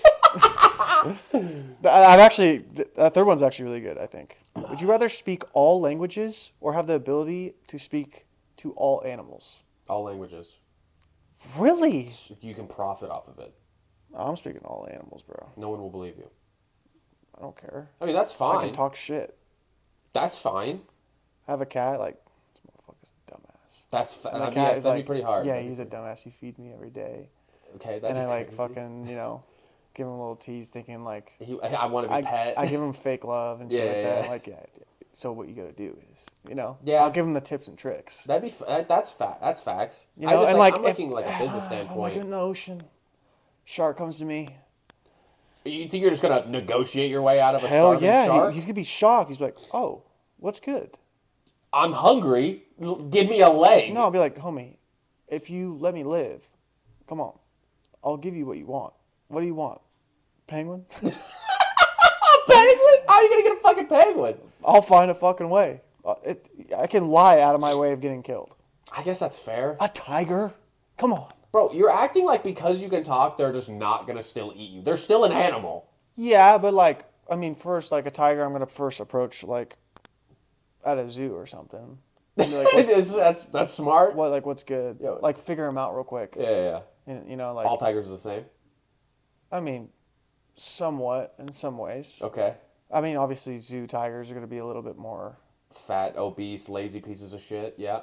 [SPEAKER 1] I've actually, the third one's actually really good, I think. Would you rather speak all languages or have the ability to speak to all animals?
[SPEAKER 2] All languages.
[SPEAKER 1] Really?
[SPEAKER 2] You can profit off of it.
[SPEAKER 1] I'm speaking all animals, bro.
[SPEAKER 2] No one will believe you.
[SPEAKER 1] I don't care.
[SPEAKER 2] I mean, that's
[SPEAKER 1] I
[SPEAKER 2] fine.
[SPEAKER 1] can talk shit.
[SPEAKER 2] That's fine.
[SPEAKER 1] Have a cat, like, this motherfucker's a dumbass.
[SPEAKER 2] And
[SPEAKER 1] the
[SPEAKER 2] that'd,
[SPEAKER 1] cat
[SPEAKER 2] be,
[SPEAKER 1] is
[SPEAKER 2] that'd
[SPEAKER 1] like,
[SPEAKER 2] be pretty hard.
[SPEAKER 1] Yeah, he's a dumbass. He feeds me every day.
[SPEAKER 2] Okay, that'd
[SPEAKER 1] And
[SPEAKER 2] be
[SPEAKER 1] I, like,
[SPEAKER 2] crazy.
[SPEAKER 1] fucking, you know, give him a little tease thinking, like,
[SPEAKER 2] I want to be pet.
[SPEAKER 1] I give him fake love and shit
[SPEAKER 2] Yeah,
[SPEAKER 1] like
[SPEAKER 2] yeah.
[SPEAKER 1] that. Like, yeah. So what you gotta do is, you know,
[SPEAKER 2] Yeah.
[SPEAKER 1] I'll give him the tips and tricks.
[SPEAKER 2] That'd be that's fact. That's facts.
[SPEAKER 1] You know,
[SPEAKER 2] I just,
[SPEAKER 1] and
[SPEAKER 2] like,
[SPEAKER 1] like
[SPEAKER 2] I'm looking like a business
[SPEAKER 1] if I'm like
[SPEAKER 2] standpoint.
[SPEAKER 1] in the ocean, shark comes to me.
[SPEAKER 2] You think you're just gonna negotiate your way out of a
[SPEAKER 1] Hell
[SPEAKER 2] starving
[SPEAKER 1] yeah,
[SPEAKER 2] shark?
[SPEAKER 1] he's gonna be shocked. He's like, oh, what's good?
[SPEAKER 2] I'm hungry. Give me a leg.
[SPEAKER 1] No, I'll be like, homie, if you let me live, come on, I'll give you what you want. What do you want? Penguin?
[SPEAKER 2] A penguin? How are you gonna get a fucking penguin?
[SPEAKER 1] I'll find a fucking way. I can lie out of my way of getting killed.
[SPEAKER 2] I guess that's fair.
[SPEAKER 1] A tiger? Come on.
[SPEAKER 2] Bro, you're acting like because you can talk, they're just not gonna still eat you. They're still an animal.
[SPEAKER 1] Yeah, but like, I mean, first, like a tiger, I'm gonna first approach like at a zoo or something. And be like,
[SPEAKER 2] That's smart.
[SPEAKER 1] what's good?
[SPEAKER 2] Yeah.
[SPEAKER 1] Like, figure them out real quick.
[SPEAKER 2] Yeah.
[SPEAKER 1] And, you know, like,
[SPEAKER 2] All tigers are the same.
[SPEAKER 1] I mean, somewhat in some ways.
[SPEAKER 2] Okay.
[SPEAKER 1] I mean, obviously, zoo tigers are gonna be a little bit more,
[SPEAKER 2] Fat, obese, lazy pieces of shit. Yeah.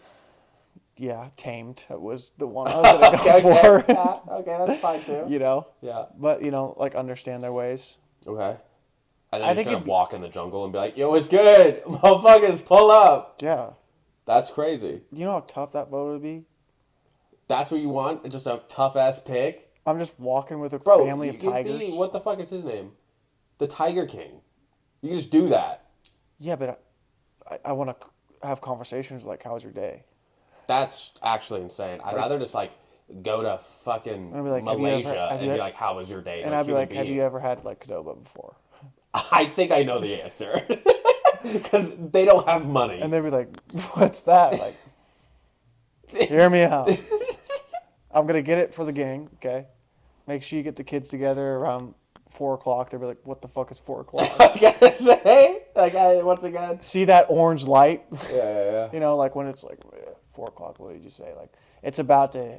[SPEAKER 1] yeah, tamed. That was the one I was gonna go
[SPEAKER 2] Okay.
[SPEAKER 1] for.
[SPEAKER 2] Yeah, okay, that's fine too.
[SPEAKER 1] You know,
[SPEAKER 2] Yeah.
[SPEAKER 1] but you know, like understand their ways.
[SPEAKER 2] Okay. And then
[SPEAKER 1] I
[SPEAKER 2] you're
[SPEAKER 1] think
[SPEAKER 2] just gonna
[SPEAKER 1] it'd be-
[SPEAKER 2] walk in the jungle and be like, "Yo, it's good, motherfuckers, pull up."
[SPEAKER 1] Yeah.
[SPEAKER 2] That's crazy.
[SPEAKER 1] You know how tough that photo would be?
[SPEAKER 2] That's what you want? Just a tough ass pick,
[SPEAKER 1] I'm just walking with a
[SPEAKER 2] bro.
[SPEAKER 1] family of
[SPEAKER 2] you could
[SPEAKER 1] tigers.
[SPEAKER 2] be- what the fuck is his name? The Tiger King. You just do that.
[SPEAKER 1] Yeah, but I want to have conversations like, "How was your day?"
[SPEAKER 2] That's actually insane. I'd rather just like go to fucking
[SPEAKER 1] I'd be like, have you ever-
[SPEAKER 2] Malaysia
[SPEAKER 1] have
[SPEAKER 2] and
[SPEAKER 1] you
[SPEAKER 2] be
[SPEAKER 1] had-
[SPEAKER 2] like, "How was your day?"
[SPEAKER 1] And I'd be
[SPEAKER 2] human
[SPEAKER 1] like, "Have
[SPEAKER 2] being.
[SPEAKER 1] you ever had like Qdoba before?"
[SPEAKER 2] I think I know the answer because they don't have money.
[SPEAKER 1] And they'd be like, "What's that?" Like, hear me out. I'm gonna get it for the gang. Okay, make sure you get the kids together around 4:00. They'll be like, "What the fuck is 4:00?"
[SPEAKER 2] I was gonna say, like, once again.
[SPEAKER 1] See that orange light?
[SPEAKER 2] Yeah.
[SPEAKER 1] You know, like when it's like 4:00. What did you say? Like it's about to,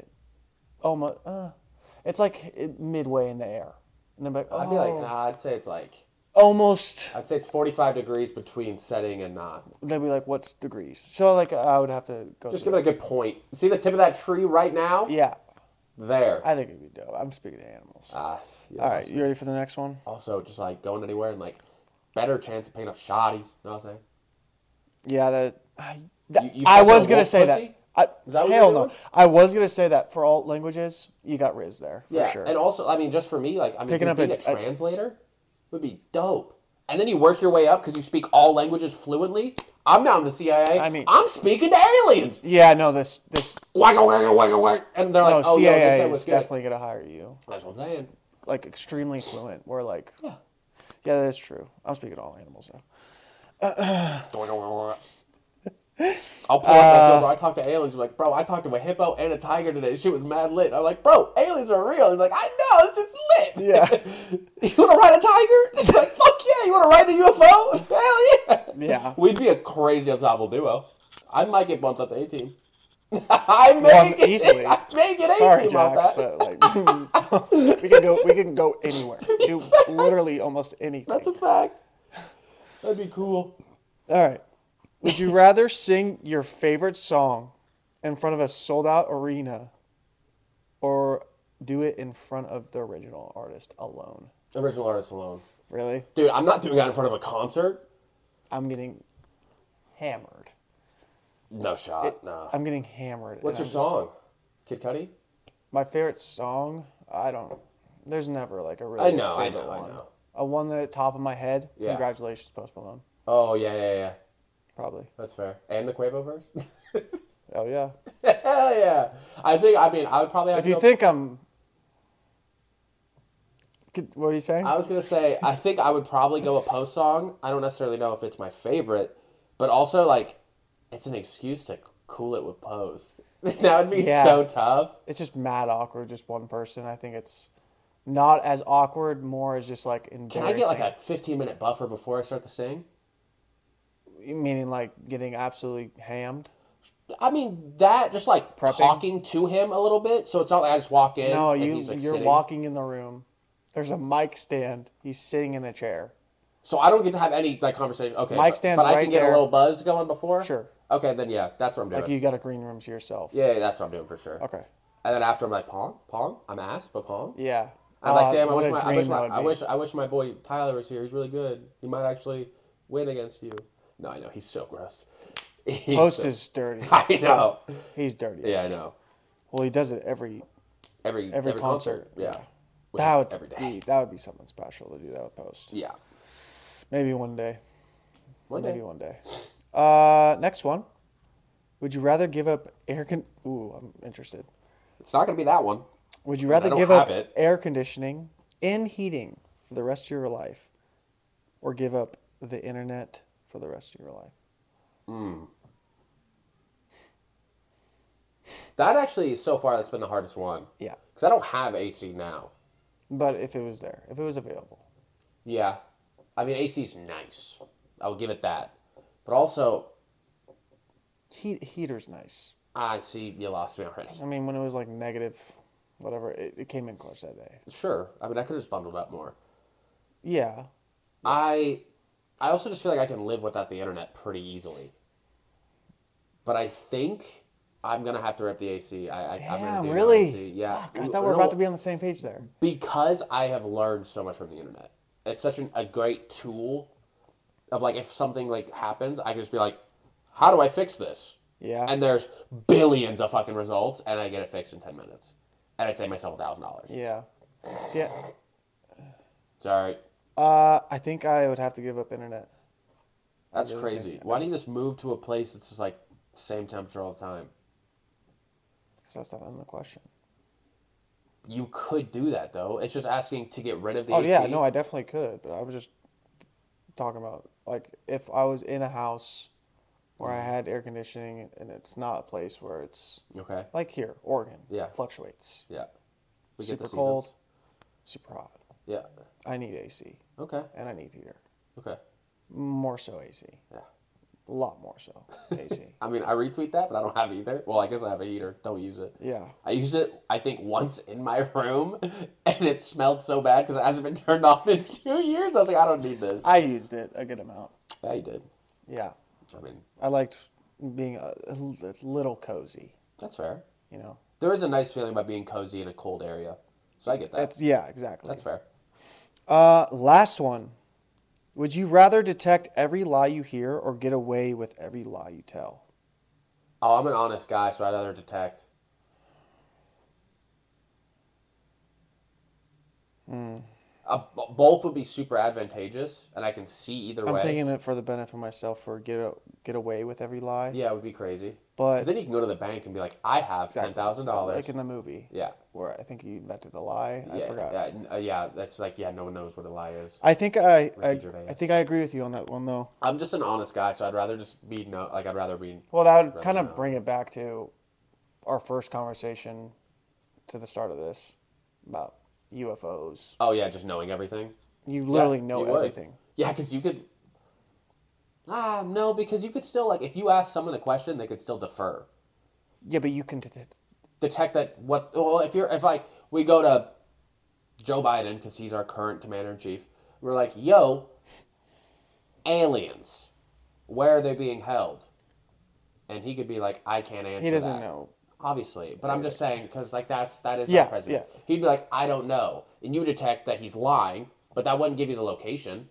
[SPEAKER 1] it's like midway in the air, and then like,
[SPEAKER 2] I'd be like, nah, I'd say it's like,
[SPEAKER 1] almost.
[SPEAKER 2] I'd say it's 45 degrees between setting and not.
[SPEAKER 1] They'd be like, "What's degrees?" So like, I would have to go.
[SPEAKER 2] Just
[SPEAKER 1] through
[SPEAKER 2] give it a good point. See the tip of that tree right now?
[SPEAKER 1] Yeah,
[SPEAKER 2] There.
[SPEAKER 1] I think it'd be dope. I'm speaking to animals.
[SPEAKER 2] Yeah,
[SPEAKER 1] All right, you ready for the next one?
[SPEAKER 2] Also, just like going anywhere and like better chance of picking up shotties. You know what I'm saying?
[SPEAKER 1] Yeah,
[SPEAKER 2] You
[SPEAKER 1] I
[SPEAKER 2] fuck
[SPEAKER 1] was
[SPEAKER 2] a
[SPEAKER 1] gonna
[SPEAKER 2] wolf
[SPEAKER 1] say
[SPEAKER 2] pussy?
[SPEAKER 1] that.
[SPEAKER 2] Is that what
[SPEAKER 1] Hell
[SPEAKER 2] you're
[SPEAKER 1] no.
[SPEAKER 2] doing?
[SPEAKER 1] I was gonna say that for all languages, you got Riz there for
[SPEAKER 2] Yeah,
[SPEAKER 1] sure.
[SPEAKER 2] and also, I mean, just for me, like, I mean,
[SPEAKER 1] Picking up
[SPEAKER 2] being
[SPEAKER 1] a-
[SPEAKER 2] a translator would be dope. and then you work your way up because you speak all languages fluently. I'm now in the CIA.
[SPEAKER 1] I mean-
[SPEAKER 2] I'm speaking to aliens.
[SPEAKER 1] Yeah, no, this
[SPEAKER 2] Wagga, wagga, wagga, wagga. And they're
[SPEAKER 1] no
[SPEAKER 2] like, oh, yo, they
[SPEAKER 1] CIA
[SPEAKER 2] said
[SPEAKER 1] is
[SPEAKER 2] what's good.
[SPEAKER 1] definitely gonna hire you.
[SPEAKER 2] That's what I'm saying.
[SPEAKER 1] Like extremely fluent. We're like,
[SPEAKER 2] Yeah.
[SPEAKER 1] yeah, that is true. I'm speaking to all animals now.
[SPEAKER 2] I'll pull up that bro. I talked to aliens. I'm like, bro, I talked to a hippo and a tiger today. Shit was mad lit. I'm like, bro, aliens are real. He's like, I know, it's just lit.
[SPEAKER 1] Yeah.
[SPEAKER 2] You want to ride a tiger? It's like, fuck yeah. You want to ride a UFO? Hell yeah.
[SPEAKER 1] Yeah.
[SPEAKER 2] We'd be a crazy ensemble duo. I might get bumped up to A-team. I may get
[SPEAKER 1] easily.
[SPEAKER 2] I may get
[SPEAKER 1] Sorry,
[SPEAKER 2] A-team off
[SPEAKER 1] Jax,
[SPEAKER 2] that.
[SPEAKER 1] but like we can go anywhere. Do literally almost anything.
[SPEAKER 2] That's a fact. That'd be cool.
[SPEAKER 1] All right. Would you rather sing your favorite song in front of a sold-out arena or do it in front of the original artist alone?
[SPEAKER 2] Original artist alone.
[SPEAKER 1] Really?
[SPEAKER 2] Dude, I'm not doing that in front of a concert.
[SPEAKER 1] I'm getting hammered.
[SPEAKER 2] No shot. No.
[SPEAKER 1] I'm getting hammered.
[SPEAKER 2] What's your
[SPEAKER 1] and I'm just-
[SPEAKER 2] song? Kid Cudi?
[SPEAKER 1] My favorite song? I don't. There's never like a really
[SPEAKER 2] I know.
[SPEAKER 1] favorite one. A one that top of my head.
[SPEAKER 2] Yeah.
[SPEAKER 1] Congratulations, Post Malone.
[SPEAKER 2] Oh, yeah.
[SPEAKER 1] Probably.
[SPEAKER 2] That's fair. And the Quavo verse?
[SPEAKER 1] Oh yeah.
[SPEAKER 2] Hell yeah. I would probably have
[SPEAKER 1] If
[SPEAKER 2] to
[SPEAKER 1] you
[SPEAKER 2] go-
[SPEAKER 1] think what are you saying?
[SPEAKER 2] I was going to say, I think I would probably go a Post song. I don't necessarily know if it's my favorite, but also, like, it's an excuse to cool it with Post. That would be
[SPEAKER 1] Yeah.
[SPEAKER 2] so tough.
[SPEAKER 1] It's just mad awkward, just one person. I think it's not as awkward, more as just like
[SPEAKER 2] Can
[SPEAKER 1] embarrassing.
[SPEAKER 2] I get, like, a 15-minute buffer before I start to sing?
[SPEAKER 1] Meaning like getting absolutely hammed?
[SPEAKER 2] I mean, that, just, like,
[SPEAKER 1] Prepping?
[SPEAKER 2] talking to him a little bit, so it's not like I just walk in
[SPEAKER 1] No,
[SPEAKER 2] and he's, like,
[SPEAKER 1] you're
[SPEAKER 2] sitting.
[SPEAKER 1] walking in the room. There's a mic stand. He's sitting in a chair.
[SPEAKER 2] So I don't get to have any, like, conversation. Okay,
[SPEAKER 1] Mic stand's
[SPEAKER 2] but I
[SPEAKER 1] right
[SPEAKER 2] can get
[SPEAKER 1] there.
[SPEAKER 2] a little buzz going before?
[SPEAKER 1] Sure.
[SPEAKER 2] Okay, then, yeah, that's what I'm doing.
[SPEAKER 1] Like you got a green room to yourself.
[SPEAKER 2] Yeah, that's what I'm doing for sure.
[SPEAKER 1] Okay.
[SPEAKER 2] And then after I'm like, Pong? I'm asked, but Pong?
[SPEAKER 1] Yeah.
[SPEAKER 2] I'm like, damn,
[SPEAKER 1] what a dream that would be.
[SPEAKER 2] I wish my boy Tyler was here. He's really good. He might actually win against you. No, I know. He's so gross.
[SPEAKER 1] Post is dirty.
[SPEAKER 2] I know.
[SPEAKER 1] He's dirty.
[SPEAKER 2] Yeah, I know.
[SPEAKER 1] Well, he does it every
[SPEAKER 2] Every
[SPEAKER 1] concert.
[SPEAKER 2] Yeah. Which
[SPEAKER 1] that
[SPEAKER 2] is
[SPEAKER 1] would
[SPEAKER 2] every day.
[SPEAKER 1] that would be something special to do that with Post.
[SPEAKER 2] Yeah.
[SPEAKER 1] Maybe one day.
[SPEAKER 2] One
[SPEAKER 1] Maybe
[SPEAKER 2] day.
[SPEAKER 1] one day. Next one. Would you rather give up Ooh, I'm interested.
[SPEAKER 2] It's not going to be that one.
[SPEAKER 1] Would you
[SPEAKER 2] I
[SPEAKER 1] rather
[SPEAKER 2] don't
[SPEAKER 1] give
[SPEAKER 2] have
[SPEAKER 1] up
[SPEAKER 2] it.
[SPEAKER 1] air conditioning and heating for the rest of your life, or give up the internet for the rest of your life?
[SPEAKER 2] That actually, so far, that's been the hardest one.
[SPEAKER 1] Yeah,
[SPEAKER 2] Because I don't have AC now.
[SPEAKER 1] but if it was there, if it was available,
[SPEAKER 2] Yeah. I mean, AC's nice. I'll give it that. But also,
[SPEAKER 1] heater's nice.
[SPEAKER 2] I see you lost me already.
[SPEAKER 1] I mean, when it was like negative, whatever, it came in clutch that day.
[SPEAKER 2] Sure. I mean, I could have just bundled up more.
[SPEAKER 1] Yeah,
[SPEAKER 2] I also just feel like I can live without the internet pretty easily. But I think I'm gonna have to rip the AC. I'm gonna
[SPEAKER 1] damn,
[SPEAKER 2] do
[SPEAKER 1] really?
[SPEAKER 2] the AC. Yeah.
[SPEAKER 1] Fuck, I thought we were about to be on the same page there.
[SPEAKER 2] Because I have learned so much from the internet. It's such a great tool of like if something like happens, I can just be like, how do I fix this?
[SPEAKER 1] Yeah,
[SPEAKER 2] And there's billions of fucking results, and I get it fixed in 10 minutes, and I save myself $1,000.
[SPEAKER 1] yeah. See,
[SPEAKER 2] Sorry,
[SPEAKER 1] I think I would have to give up internet.
[SPEAKER 2] that's
[SPEAKER 1] really
[SPEAKER 2] crazy.
[SPEAKER 1] think-
[SPEAKER 2] Why don't you just move to a place that's just like same temperature all the time?
[SPEAKER 1] Because that's not in the question.
[SPEAKER 2] You could do that though. It's just asking to get rid of the
[SPEAKER 1] Oh
[SPEAKER 2] AC.
[SPEAKER 1] yeah, no, I definitely could, but I was just talking about like if I was in a house where I had air conditioning and it's not a place where it's
[SPEAKER 2] Okay.
[SPEAKER 1] like here, Oregon,
[SPEAKER 2] Yeah.
[SPEAKER 1] fluctuates,
[SPEAKER 2] Yeah. We
[SPEAKER 1] super
[SPEAKER 2] get the
[SPEAKER 1] cold,
[SPEAKER 2] seasons.
[SPEAKER 1] super hot.
[SPEAKER 2] Yeah.
[SPEAKER 1] I need AC
[SPEAKER 2] Okay.
[SPEAKER 1] and I need heater,
[SPEAKER 2] Okay.
[SPEAKER 1] more so AC,
[SPEAKER 2] Yeah.
[SPEAKER 1] a lot more so AC.
[SPEAKER 2] I mean, I retweet that, but I don't have either. Well, I guess I have a heater. Don't use it.
[SPEAKER 1] Yeah,
[SPEAKER 2] I used it, I think, once in my room, and it smelled so bad because it hasn't been turned on in 2 years. I was like, I don't need this.
[SPEAKER 1] I used it a good amount.
[SPEAKER 2] Yeah, you did.
[SPEAKER 1] Yeah,
[SPEAKER 2] I mean,
[SPEAKER 1] I liked being a little cozy.
[SPEAKER 2] that's fair.
[SPEAKER 1] You know,
[SPEAKER 2] There is a nice feeling about being cozy in a cold area. So I get that.
[SPEAKER 1] that's yeah, exactly.
[SPEAKER 2] That's fair.
[SPEAKER 1] Last one. Would you rather detect every lie you hear or get away with every lie you tell?
[SPEAKER 2] Oh, I'm an honest guy, so I'd rather detect. Both would be super advantageous, and I can see either
[SPEAKER 1] I'm
[SPEAKER 2] way.
[SPEAKER 1] taking it for the benefit of myself for get away with every lie.
[SPEAKER 2] Yeah, it would be crazy.
[SPEAKER 1] But
[SPEAKER 2] Because then you can go to the bank and be like, I have
[SPEAKER 1] exactly,
[SPEAKER 2] $10,000.
[SPEAKER 1] like in the movie.
[SPEAKER 2] Yeah.
[SPEAKER 1] Where I think he invented a lie. I forgot.
[SPEAKER 2] Yeah, that's like, no one knows what a lie is.
[SPEAKER 1] I think I
[SPEAKER 2] Gervais.
[SPEAKER 1] think I agree with you on that one though.
[SPEAKER 2] I'm just an honest guy, so I'd rather just be I'd rather be.
[SPEAKER 1] Well, that would
[SPEAKER 2] rather
[SPEAKER 1] kind of
[SPEAKER 2] know.
[SPEAKER 1] bring it back to our first conversation to the start of this about UFOs.
[SPEAKER 2] Oh yeah, just knowing everything.
[SPEAKER 1] You literally
[SPEAKER 2] Yeah,
[SPEAKER 1] know
[SPEAKER 2] you would.
[SPEAKER 1] everything.
[SPEAKER 2] Yeah, because you could. No, because you could still if you ask someone a question, they could still defer.
[SPEAKER 1] Yeah, but you can
[SPEAKER 2] Detect that what? Well, if we go to Joe Biden because he's our current commander in chief, we're like, yo, aliens, where are they being held? And he could be like, I can't answer.
[SPEAKER 1] He doesn't
[SPEAKER 2] that.
[SPEAKER 1] know.
[SPEAKER 2] Obviously, but I'm just saying because that is
[SPEAKER 1] Yeah,
[SPEAKER 2] our president.
[SPEAKER 1] yeah.
[SPEAKER 2] He'd be like, I don't know, and you detect that he's lying, but that wouldn't give you the location.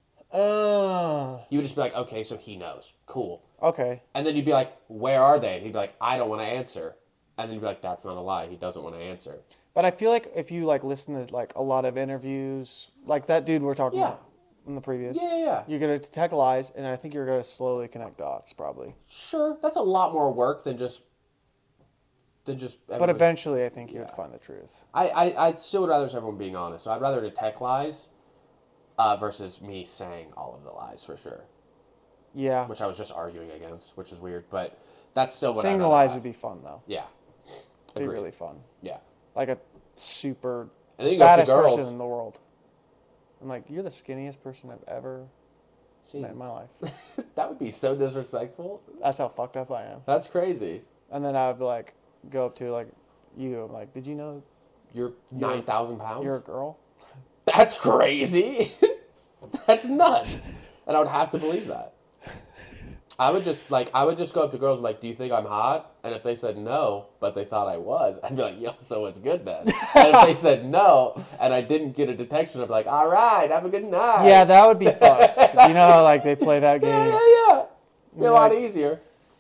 [SPEAKER 2] You would just be like, okay, so he knows, cool.
[SPEAKER 1] Okay.
[SPEAKER 2] And then you'd be like, where are they? And he'd be like, I don't want to answer. And then you'd be like, that's not a lie. He doesn't want to answer.
[SPEAKER 1] But I feel like if you listen to a lot of interviews, like that dude we're talking
[SPEAKER 2] Yeah.
[SPEAKER 1] about in the previous,
[SPEAKER 2] Yeah.
[SPEAKER 1] you're gonna detect lies, and I think you're gonna slowly connect dots, probably.
[SPEAKER 2] Sure, that's a lot more work than just.
[SPEAKER 1] But
[SPEAKER 2] everybody-
[SPEAKER 1] eventually, I think you would find the truth.
[SPEAKER 2] I still would rather have everyone being honest. So I'd rather detect lies versus me saying all of the lies for sure.
[SPEAKER 1] Yeah.
[SPEAKER 2] Which I was just arguing against, which is weird. But that's still what
[SPEAKER 1] Saying
[SPEAKER 2] I'd
[SPEAKER 1] the
[SPEAKER 2] rather
[SPEAKER 1] lies
[SPEAKER 2] have.
[SPEAKER 1] would be fun, though.
[SPEAKER 2] Yeah.
[SPEAKER 1] It'd be
[SPEAKER 2] Agreed.
[SPEAKER 1] really fun.
[SPEAKER 2] Yeah.
[SPEAKER 1] Like a super
[SPEAKER 2] And then you go up to
[SPEAKER 1] fattest person
[SPEAKER 2] girls.
[SPEAKER 1] in the world. I'm like, you're the skinniest person I've ever
[SPEAKER 2] See,
[SPEAKER 1] met in my life.
[SPEAKER 2] that would be so disrespectful.
[SPEAKER 1] That's how fucked up I am.
[SPEAKER 2] That's crazy.
[SPEAKER 1] And then I would go up to you. I'm like, did you know
[SPEAKER 2] You're 9,000 pounds?
[SPEAKER 1] you're a girl?
[SPEAKER 2] That's crazy. That's nuts. And I would have to believe that. I would just go up to girls and be like, do you think I'm hot? And if they said no, but they thought I was, I'd be like, yo, so it's good then. And if they said no, and I didn't get a detection, I'd be like, all right, have a good night.
[SPEAKER 1] Yeah, that would be fun. 'Cause you know how they play that game.
[SPEAKER 2] Yeah. Be a lot easier.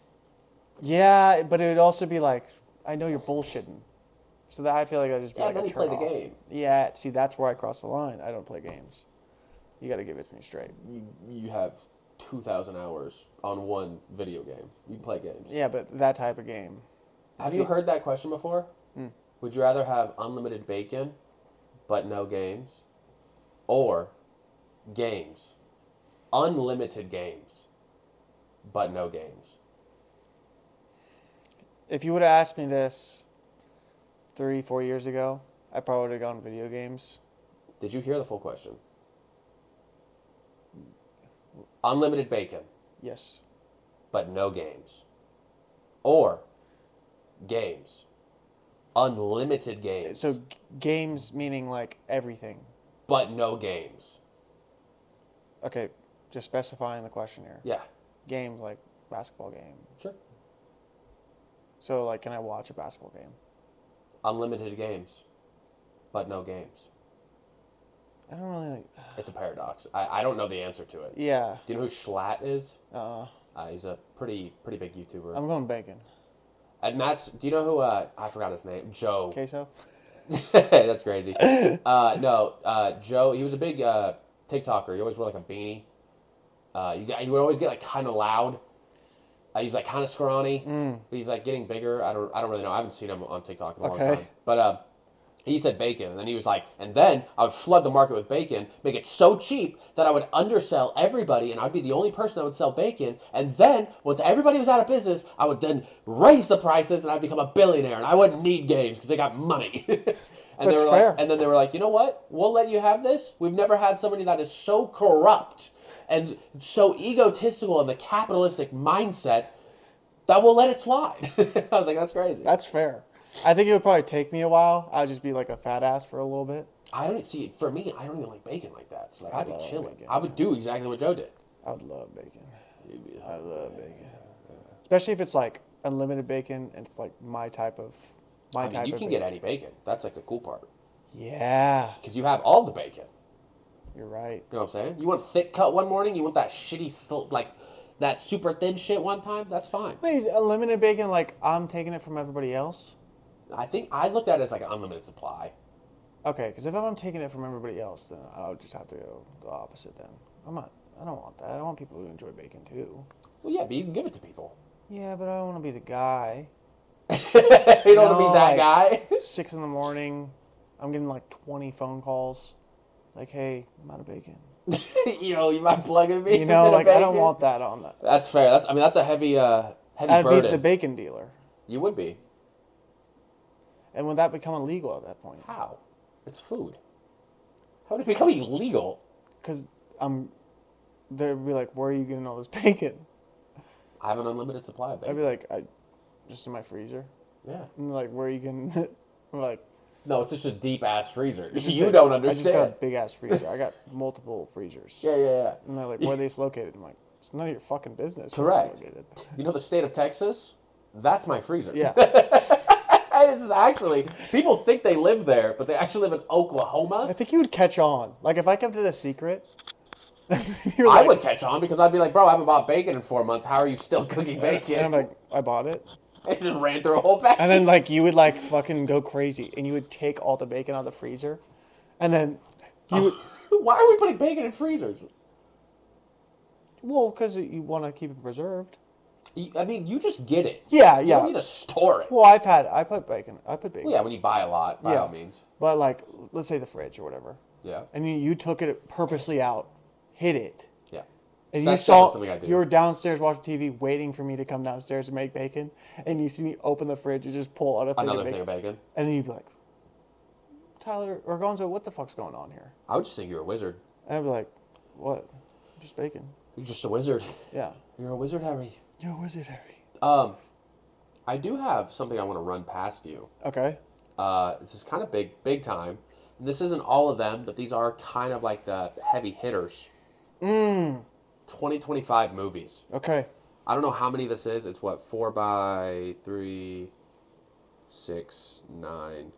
[SPEAKER 1] Yeah, but it would also be like, I know you're bullshitting. So that I feel like that'd just be
[SPEAKER 2] Yeah,
[SPEAKER 1] like
[SPEAKER 2] then
[SPEAKER 1] a
[SPEAKER 2] you play
[SPEAKER 1] turn
[SPEAKER 2] the
[SPEAKER 1] off.
[SPEAKER 2] game.
[SPEAKER 1] Yeah, see, that's where I cross the line. I don't play games. You got to give it to me straight.
[SPEAKER 2] You have 2,000 hours on one video game. You play games.
[SPEAKER 1] Yeah, but that type of game.
[SPEAKER 2] Have you heard that question before? Would you rather have unlimited bacon, but no games? Or games? Unlimited games, but no games.
[SPEAKER 1] If you would have asked me this 3-4 years ago, I probably would have gone video games.
[SPEAKER 2] Did you hear the full question? Unlimited bacon,
[SPEAKER 1] Yes.
[SPEAKER 2] but no games. Or games. Unlimited games,
[SPEAKER 1] So games meaning everything.
[SPEAKER 2] but no games.
[SPEAKER 1] Okay, just specifying the question here.
[SPEAKER 2] Yeah,
[SPEAKER 1] Games like basketball game.
[SPEAKER 2] sure.
[SPEAKER 1] So can I watch a basketball game?
[SPEAKER 2] Unlimited games, but no games.
[SPEAKER 1] I don't really.
[SPEAKER 2] It's a paradox. I don't know the answer to it.
[SPEAKER 1] Yeah.
[SPEAKER 2] Do you know who Schlatt is?
[SPEAKER 1] Uh.
[SPEAKER 2] He's a pretty big YouTuber.
[SPEAKER 1] I'm going bacon.
[SPEAKER 2] And do you know who, I forgot his name, Joe.
[SPEAKER 1] Queso.
[SPEAKER 2] That's crazy. No, Joe, he was a big TikToker. He always wore a beanie. He would always get kind of loud. He's kind of scrawny, but he's getting bigger. I don't really know. I haven't seen him on TikTok in a long time. But he said bacon, and then he was and then I would flood the market with bacon, make it so cheap that I would undersell everybody, and I'd be the only person that would sell bacon. And then once everybody was out of business, I would then raise the prices, and I'd become a billionaire, and I wouldn't need games because they got money. And
[SPEAKER 1] That's
[SPEAKER 2] they were
[SPEAKER 1] fair.
[SPEAKER 2] and then they were like, you know what? We'll let you have this. We've never had somebody that is so corrupt and so egotistical in the capitalistic mindset that we'll let it slide. I was like, that's crazy.
[SPEAKER 1] That's fair. I think it would probably take me a while. I'd just be a fat ass for a little bit.
[SPEAKER 2] I don't see. For me, I don't even like bacon like that. So I'd be
[SPEAKER 1] love
[SPEAKER 2] chilling.
[SPEAKER 1] bacon.
[SPEAKER 2] I would do exactly what Joe did.
[SPEAKER 1] I would love bacon. I love bacon. Especially if it's unlimited bacon and it's my type of
[SPEAKER 2] You can get any bacon. That's the cool part.
[SPEAKER 1] Yeah,
[SPEAKER 2] Because you have all the bacon.
[SPEAKER 1] you're right.
[SPEAKER 2] You know what I'm saying? You want thick cut one morning. You want that shitty that super thin shit one time. That's fine.
[SPEAKER 1] Wait, is unlimited bacon I'm taking it from everybody else?
[SPEAKER 2] I think I looked at it as an unlimited supply.
[SPEAKER 1] Okay, because if I'm taking it from everybody else, then I would just have to go the opposite. Then I'm not. I don't want that. I want people who enjoy bacon too.
[SPEAKER 2] Well, yeah, but you can give it to people.
[SPEAKER 1] Yeah, but I don't want to be the guy.
[SPEAKER 2] You don't want to be that
[SPEAKER 1] like,
[SPEAKER 2] guy.
[SPEAKER 1] 6 in the morning, I'm getting like 20 phone calls. Like, hey, I'm out of bacon.
[SPEAKER 2] Yo, you might plug in me.
[SPEAKER 1] You know, like I don't
[SPEAKER 2] bacon.
[SPEAKER 1] want that on that.
[SPEAKER 2] That's fair. That's a heavy heavy
[SPEAKER 1] I'd
[SPEAKER 2] burden.
[SPEAKER 1] be the bacon dealer.
[SPEAKER 2] You would be.
[SPEAKER 1] And would that become illegal at that point?
[SPEAKER 2] How? It's food. How would it become illegal?
[SPEAKER 1] Because they'd be like, where are you getting all this bacon?
[SPEAKER 2] I have an unlimited supply of bacon.
[SPEAKER 1] I'd be like, just in my freezer.
[SPEAKER 2] Yeah.
[SPEAKER 1] And they're like, where are you getting? I'm like,
[SPEAKER 2] No, it's just a deep ass freezer.
[SPEAKER 1] it's just
[SPEAKER 2] You
[SPEAKER 1] a-
[SPEAKER 2] don't
[SPEAKER 1] I just got
[SPEAKER 2] understand.
[SPEAKER 1] a big ass freezer. I got multiple freezers.
[SPEAKER 2] Yeah.
[SPEAKER 1] And they're like, where are these located? I'm like, it's none of your fucking business. where
[SPEAKER 2] Correct.
[SPEAKER 1] they're located.
[SPEAKER 2] You know the state of Texas? That's my freezer.
[SPEAKER 1] Yeah.
[SPEAKER 2] This is actually, people think they live there, but they actually live in
[SPEAKER 1] I
[SPEAKER 2] Oklahoma.
[SPEAKER 1] think you would catch on. Like if I kept it a secret, you're
[SPEAKER 2] I
[SPEAKER 1] like,
[SPEAKER 2] would catch on because I'd be like, bro, I haven't bought bacon in 4 months. How are you still cooking bacon?
[SPEAKER 1] and I'm like, I bought it.
[SPEAKER 2] I just ran through a whole pack.
[SPEAKER 1] And then like you would like fucking go crazy, and you would take all the bacon out of the freezer, and then you would,
[SPEAKER 2] Why are we putting bacon in freezers?
[SPEAKER 1] well, because you want to keep it preserved.
[SPEAKER 2] I mean, you just get it.
[SPEAKER 1] Yeah,
[SPEAKER 2] You
[SPEAKER 1] yeah.
[SPEAKER 2] don't need to store it.
[SPEAKER 1] Well, I put bacon.
[SPEAKER 2] Well, yeah, when you buy a lot, by
[SPEAKER 1] Yeah.
[SPEAKER 2] all means.
[SPEAKER 1] But like, let's say the fridge or whatever,
[SPEAKER 2] Yeah.
[SPEAKER 1] and you took it purposely out, hid it,
[SPEAKER 2] Yeah.
[SPEAKER 1] and
[SPEAKER 2] That's
[SPEAKER 1] you saw
[SPEAKER 2] definitely something I do.
[SPEAKER 1] you were downstairs watching TV, waiting for me to come downstairs to make bacon, and you see me open the fridge and just pull out a thing
[SPEAKER 2] Another
[SPEAKER 1] of
[SPEAKER 2] thing
[SPEAKER 1] bacon,
[SPEAKER 2] of bacon.
[SPEAKER 1] and then you'd be like, Tyler or Gonzo, what the fuck's going on here?
[SPEAKER 2] I would just think you're a wizard.
[SPEAKER 1] And I'd be like, what? Just bacon.
[SPEAKER 2] You're just a wizard.
[SPEAKER 1] Yeah.
[SPEAKER 2] You're a wizard, Harry.
[SPEAKER 1] Yo, wizard Harry.
[SPEAKER 2] I do have something I want to run past you.
[SPEAKER 1] Okay.
[SPEAKER 2] This is kind of big time. And this isn't all of them, but these are kind of like the heavy hitters. 2025 movies.
[SPEAKER 1] Okay.
[SPEAKER 2] I don't know how many this is. It's what, 4 by 3, 6, 9,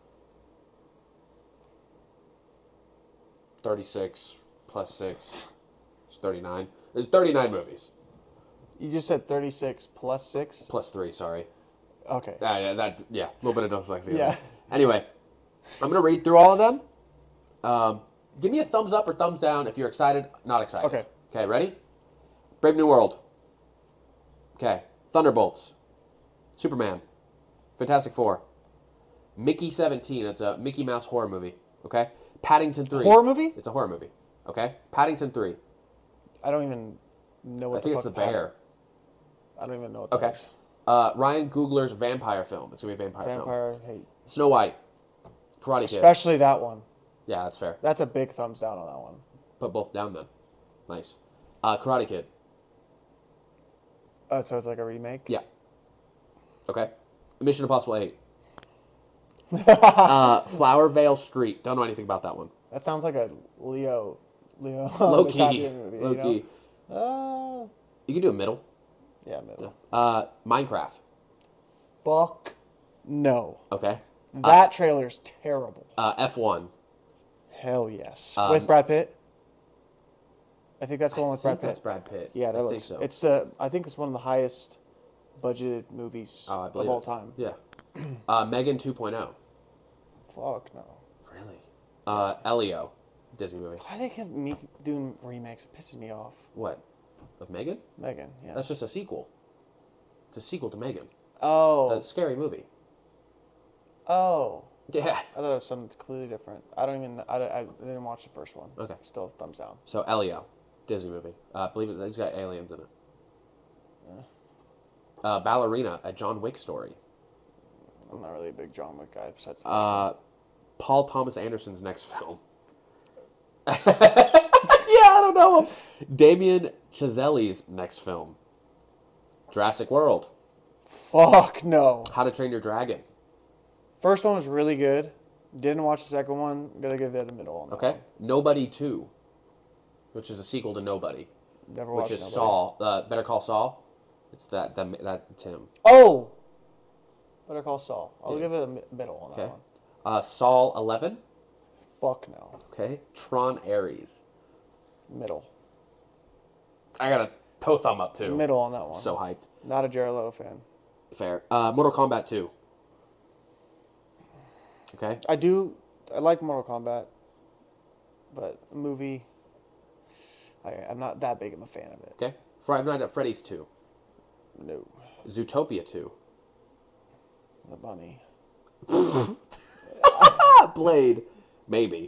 [SPEAKER 2] 36 plus 6. It's 39. There's 39 movies.
[SPEAKER 1] You just said 36 plus 6?
[SPEAKER 2] Plus 3, sorry.
[SPEAKER 1] Okay.
[SPEAKER 2] Yeah, a little bit of dyslexia.
[SPEAKER 1] Yeah.
[SPEAKER 2] There. Anyway, I'm going to read through all of them. Give me a thumbs up or thumbs down if you're excited, not excited.
[SPEAKER 1] Okay.
[SPEAKER 2] Okay, ready? Brave New World. Okay. Thunderbolts. Superman. Fantastic Four. Mickey 17. It's a Mickey Mouse horror movie. Okay. Paddington 3.
[SPEAKER 1] Horror movie?
[SPEAKER 2] It's a horror movie. Okay. Paddington 3.
[SPEAKER 1] I don't even know what
[SPEAKER 2] I think it's the bear.
[SPEAKER 1] I don't even know what that
[SPEAKER 2] Okay.
[SPEAKER 1] is.
[SPEAKER 2] Ryan Coogler's vampire film. It's going to be a vampire film.
[SPEAKER 1] Vampire hate.
[SPEAKER 2] Snow White. Karate Kid.
[SPEAKER 1] Especially that one.
[SPEAKER 2] Yeah, that's fair.
[SPEAKER 1] That's a big thumbs down on that one.
[SPEAKER 2] Put both down then. Nice. Karate Kid.
[SPEAKER 1] So it's like a remake?
[SPEAKER 2] Yeah. Okay. Mission Impossible 8. Flower Vale Street. Don't know anything about that one.
[SPEAKER 1] That sounds like a Leo
[SPEAKER 2] Low key.
[SPEAKER 1] DiCaprio movie,
[SPEAKER 2] Low
[SPEAKER 1] you know?
[SPEAKER 2] key. You can do a middle.
[SPEAKER 1] Yeah, middle.
[SPEAKER 2] Minecraft.
[SPEAKER 1] Fuck no.
[SPEAKER 2] Okay.
[SPEAKER 1] That trailer's terrible.
[SPEAKER 2] F1.
[SPEAKER 1] Hell yes. With Brad Pitt? I think that's the one with Brad Pitt.
[SPEAKER 2] That's Brad Pitt.
[SPEAKER 1] Yeah, that
[SPEAKER 2] I
[SPEAKER 1] looks.
[SPEAKER 2] think so.
[SPEAKER 1] It's I think it's one of the highest budgeted movies
[SPEAKER 2] I
[SPEAKER 1] of
[SPEAKER 2] believe
[SPEAKER 1] all
[SPEAKER 2] it.
[SPEAKER 1] time.
[SPEAKER 2] Yeah. Megan 2.0.
[SPEAKER 1] Fuck no.
[SPEAKER 2] Really? Elio. Disney movie.
[SPEAKER 1] Why do they keep doing remakes? It pisses me off.
[SPEAKER 2] What? Of Megan?
[SPEAKER 1] Megan, yeah.
[SPEAKER 2] That's just a sequel. It's a sequel to Megan.
[SPEAKER 1] Oh.
[SPEAKER 2] That's a scary movie.
[SPEAKER 1] Oh.
[SPEAKER 2] Yeah.
[SPEAKER 1] I thought it was something completely different. I didn't watch the first one.
[SPEAKER 2] Okay.
[SPEAKER 1] Still thumbs down.
[SPEAKER 2] So Elio. Disney movie. I believe he's got aliens in it. Ballerina, a John Wick story.
[SPEAKER 1] I'm not really a big John Wick guy besides the first one.
[SPEAKER 2] Paul Thomas Anderson's next film. Yeah, I don't know him. Damien Chazelle's next film. Jurassic World.
[SPEAKER 1] Fuck no.
[SPEAKER 2] How to Train Your Dragon.
[SPEAKER 1] First one was really good. Didn't watch the second one. Gotta give it a middle on that
[SPEAKER 2] Okay.
[SPEAKER 1] one.
[SPEAKER 2] Nobody 2, which is a sequel to Nobody,
[SPEAKER 1] Never
[SPEAKER 2] which
[SPEAKER 1] watched
[SPEAKER 2] is
[SPEAKER 1] Nobody.
[SPEAKER 2] Saul. Better Call Saul. It's that's Tim.
[SPEAKER 1] Oh! Better Call Saul. I'll
[SPEAKER 2] Yeah.
[SPEAKER 1] give it a middle on that
[SPEAKER 2] Okay.
[SPEAKER 1] one.
[SPEAKER 2] Saul 11.
[SPEAKER 1] Fuck no.
[SPEAKER 2] Okay. Tron Ares.
[SPEAKER 1] Middle.
[SPEAKER 2] I got a toe thumb up too.
[SPEAKER 1] Middle on that one.
[SPEAKER 2] So hyped.
[SPEAKER 1] Not a Jared Leto fan.
[SPEAKER 2] Fair. Mortal Kombat 2. Okay.
[SPEAKER 1] I do I like Mortal Kombat, but the movie, I'm not that big of a fan of it.
[SPEAKER 2] Okay. Five Nights at Freddy's 2.
[SPEAKER 1] No,
[SPEAKER 2] Zootopia 2.
[SPEAKER 1] the bunny.
[SPEAKER 2] Blade. Maybe.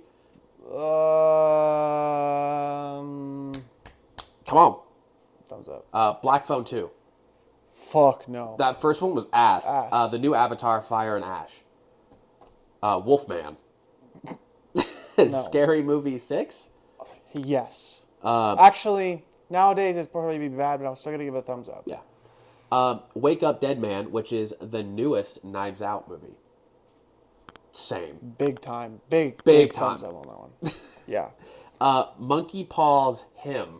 [SPEAKER 2] Come on.
[SPEAKER 1] Thumbs up.
[SPEAKER 2] Black Phone 2.
[SPEAKER 1] Fuck no.
[SPEAKER 2] That first one was ass.
[SPEAKER 1] Ass.
[SPEAKER 2] The new Avatar, Fire and Ash. Wolfman. Scary Movie 6.
[SPEAKER 1] Yes. Actually, nowadays it's probably be bad, but I'm still gonna give it a thumbs up.
[SPEAKER 2] Yeah. Wake Up Dead Man, which is the newest Knives Out movie. Same.
[SPEAKER 1] Big time.
[SPEAKER 2] Big
[SPEAKER 1] thumbs
[SPEAKER 2] time.
[SPEAKER 1] up on that one. Yeah.
[SPEAKER 2] Monkey Paw's Him.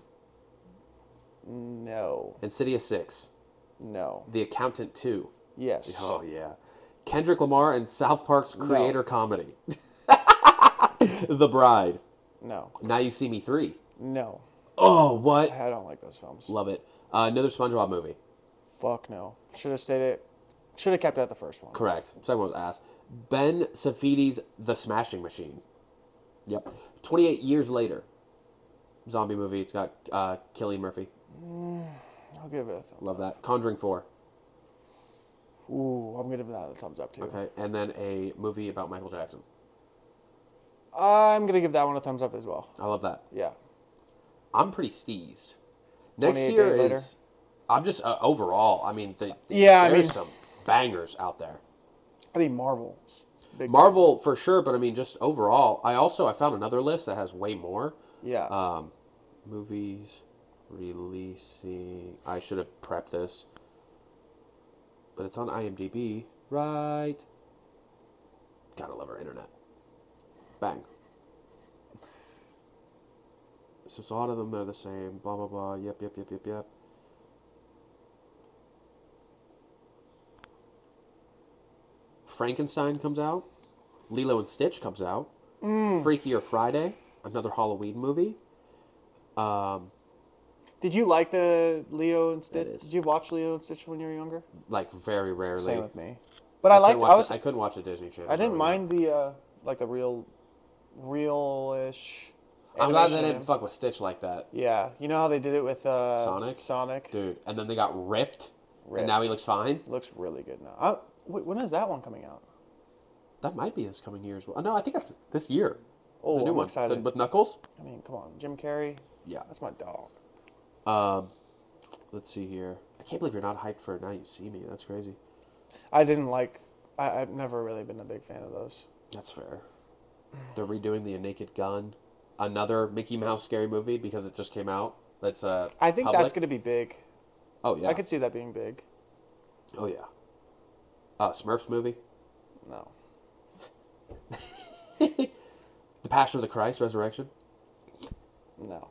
[SPEAKER 1] No.
[SPEAKER 2] Insidious 6.
[SPEAKER 1] No.
[SPEAKER 2] The Accountant 2.
[SPEAKER 1] Yes.
[SPEAKER 2] Oh, yeah. Kendrick Lamar and South Park's creator comedy. The Bride.
[SPEAKER 1] No.
[SPEAKER 2] Now You See Me 3.
[SPEAKER 1] No.
[SPEAKER 2] Oh, what?
[SPEAKER 1] I don't like those films.
[SPEAKER 2] Love it. Another SpongeBob movie.
[SPEAKER 1] Fuck no. Should have stayed it. Should have kept it at the first one.
[SPEAKER 2] Correct. Second one was ass. Ben Safidi's The Smashing Machine. Yep. 28 years later. Zombie movie. It's got Cillian Murphy.
[SPEAKER 1] I'll give it a thumbs
[SPEAKER 2] Love
[SPEAKER 1] up.
[SPEAKER 2] that. Conjuring 4.
[SPEAKER 1] Ooh, I'm gonna give that a thumbs up too.
[SPEAKER 2] Okay. And then a movie about Michael Jackson.
[SPEAKER 1] I'm gonna give that one a thumbs up as well.
[SPEAKER 2] I love that.
[SPEAKER 1] Yeah.
[SPEAKER 2] I'm pretty steezed. Next
[SPEAKER 1] 28
[SPEAKER 2] year
[SPEAKER 1] days
[SPEAKER 2] is...
[SPEAKER 1] later.
[SPEAKER 2] I'm just... overall, I mean...
[SPEAKER 1] Yeah,
[SPEAKER 2] there's some bangers out there.
[SPEAKER 1] I mean Marvel. Big
[SPEAKER 2] Marvel for sure, but I mean just overall. I found another list that has way more.
[SPEAKER 1] time. Yeah.
[SPEAKER 2] Movies releasing. I should have prepped this, but it's on IMDb, right? Gotta love our internet. Bang. So a lot of them are the same. Blah blah blah. Yep. Frankenstein comes out. Lilo and Stitch comes out. Freakier Friday, another Halloween movie.
[SPEAKER 1] Did you like the Leo and Stitch?
[SPEAKER 2] is.
[SPEAKER 1] Did you watch Leo and Stitch when you were younger?
[SPEAKER 2] Like very rarely.
[SPEAKER 1] Same with me. But I liked.
[SPEAKER 2] I couldn't watch the Disney Channel.
[SPEAKER 1] I didn't
[SPEAKER 2] growing
[SPEAKER 1] mind the like the real-ish.
[SPEAKER 2] I'm glad they
[SPEAKER 1] animation.
[SPEAKER 2] didn't fuck with Stitch like that,
[SPEAKER 1] Yeah, you know how they did it with
[SPEAKER 2] Sonic?
[SPEAKER 1] Sonic
[SPEAKER 2] dude. And then they got ripped, and
[SPEAKER 1] Ripped.
[SPEAKER 2] now he looks fine.
[SPEAKER 1] Looks really good now. Wait, when is that one coming out?
[SPEAKER 2] That might be this coming year as well. No, I think that's this year.
[SPEAKER 1] Oh,
[SPEAKER 2] The new
[SPEAKER 1] I'm
[SPEAKER 2] one
[SPEAKER 1] excited.
[SPEAKER 2] with Knuckles.
[SPEAKER 1] I mean, come on, Jim Carrey.
[SPEAKER 2] Yeah.
[SPEAKER 1] That's my dog.
[SPEAKER 2] Let's see here. I can't believe you're not hyped for Now You See Me. That's crazy.
[SPEAKER 1] I didn't like. I've never really been a big fan of those.
[SPEAKER 2] That's fair. They're redoing the Naked Gun, another Mickey Mouse scary movie because it just came out. That's
[SPEAKER 1] I think
[SPEAKER 2] public.
[SPEAKER 1] that's going to be big.
[SPEAKER 2] Oh yeah.
[SPEAKER 1] I could see that being big.
[SPEAKER 2] Oh yeah. Smurfs movie.
[SPEAKER 1] No.
[SPEAKER 2] The Passion of the Christ, Resurrection.
[SPEAKER 1] No.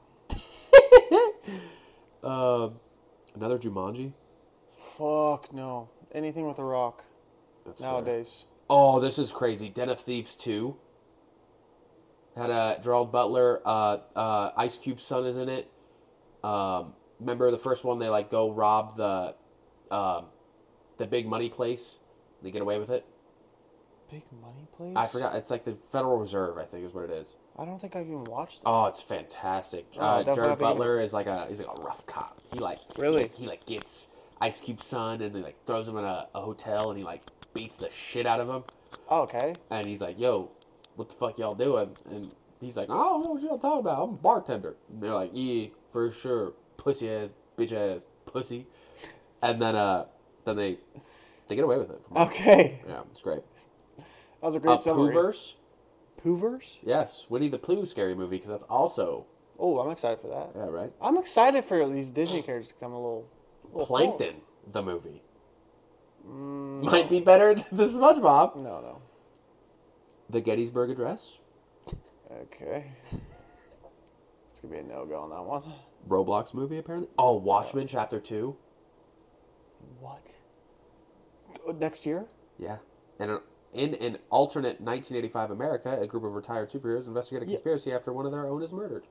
[SPEAKER 2] Another Jumanji.
[SPEAKER 1] Fuck no. Anything with a rock
[SPEAKER 2] That's fair.
[SPEAKER 1] nowadays.
[SPEAKER 2] Oh, this is crazy. Den of Thieves 2. Had Gerald Butler. Ice Cube's son is in it. Remember the first one? They like go rob the big money place. They get away with it.
[SPEAKER 1] Big money place?
[SPEAKER 2] I forgot. It's like the Federal Reserve, I think, is what it is.
[SPEAKER 1] I don't think I've even watched it.
[SPEAKER 2] Oh, it's fantastic.
[SPEAKER 1] definitely
[SPEAKER 2] Jared
[SPEAKER 1] have to give
[SPEAKER 2] Butler is like he's like a rough cop. He like
[SPEAKER 1] Really?
[SPEAKER 2] he like gets Ice Cube's son and he like throws him in a hotel and he like beats the shit out of him.
[SPEAKER 1] Oh, okay.
[SPEAKER 2] And he's like, "Yo, what the fuck y'all doing?" And he's like, "I don't know what y'all talking about. I'm a bartender." And they're like, "Yeah, for sure, pussy ass, bitch ass, pussy." And then they get away with it.
[SPEAKER 1] Okay.
[SPEAKER 2] Yeah, it's great.
[SPEAKER 1] That was a great summary.
[SPEAKER 2] Poohverse?
[SPEAKER 1] Poohverse?
[SPEAKER 2] Yes, Winnie the Pooh scary movie because that's also
[SPEAKER 1] Oh, I'm excited for that.
[SPEAKER 2] yeah right.
[SPEAKER 1] I'm excited for these Disney characters to come a little
[SPEAKER 2] Plankton, the movie. Might be better than the SpongeBob.
[SPEAKER 1] No.
[SPEAKER 2] The Gettysburg Address.
[SPEAKER 1] Okay. It's gonna be a no-go on that one.
[SPEAKER 2] Roblox movie, apparently. Oh, Watchmen Chapter 2.
[SPEAKER 1] What? Next year?
[SPEAKER 2] Yeah. And in an alternate 1985 America, a group of retired superheroes investigate a conspiracy after one of their own is murdered.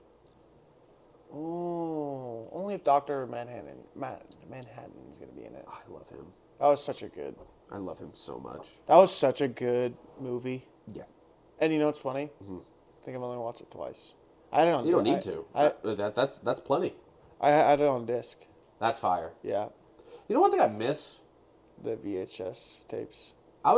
[SPEAKER 1] Oh, only if Dr. Manhattan's gonna be in it.
[SPEAKER 2] I love him.
[SPEAKER 1] That was such a good.
[SPEAKER 2] I love him so much.
[SPEAKER 1] That was such a good movie.
[SPEAKER 2] Yeah.
[SPEAKER 1] And you know what's funny? I think I've only watched it twice. I had it on.
[SPEAKER 2] You don't need to.
[SPEAKER 1] I
[SPEAKER 2] That's plenty.
[SPEAKER 1] had it on disc.
[SPEAKER 2] That's fire.
[SPEAKER 1] Yeah,
[SPEAKER 2] You know one thing I miss?
[SPEAKER 1] the VHS tapes.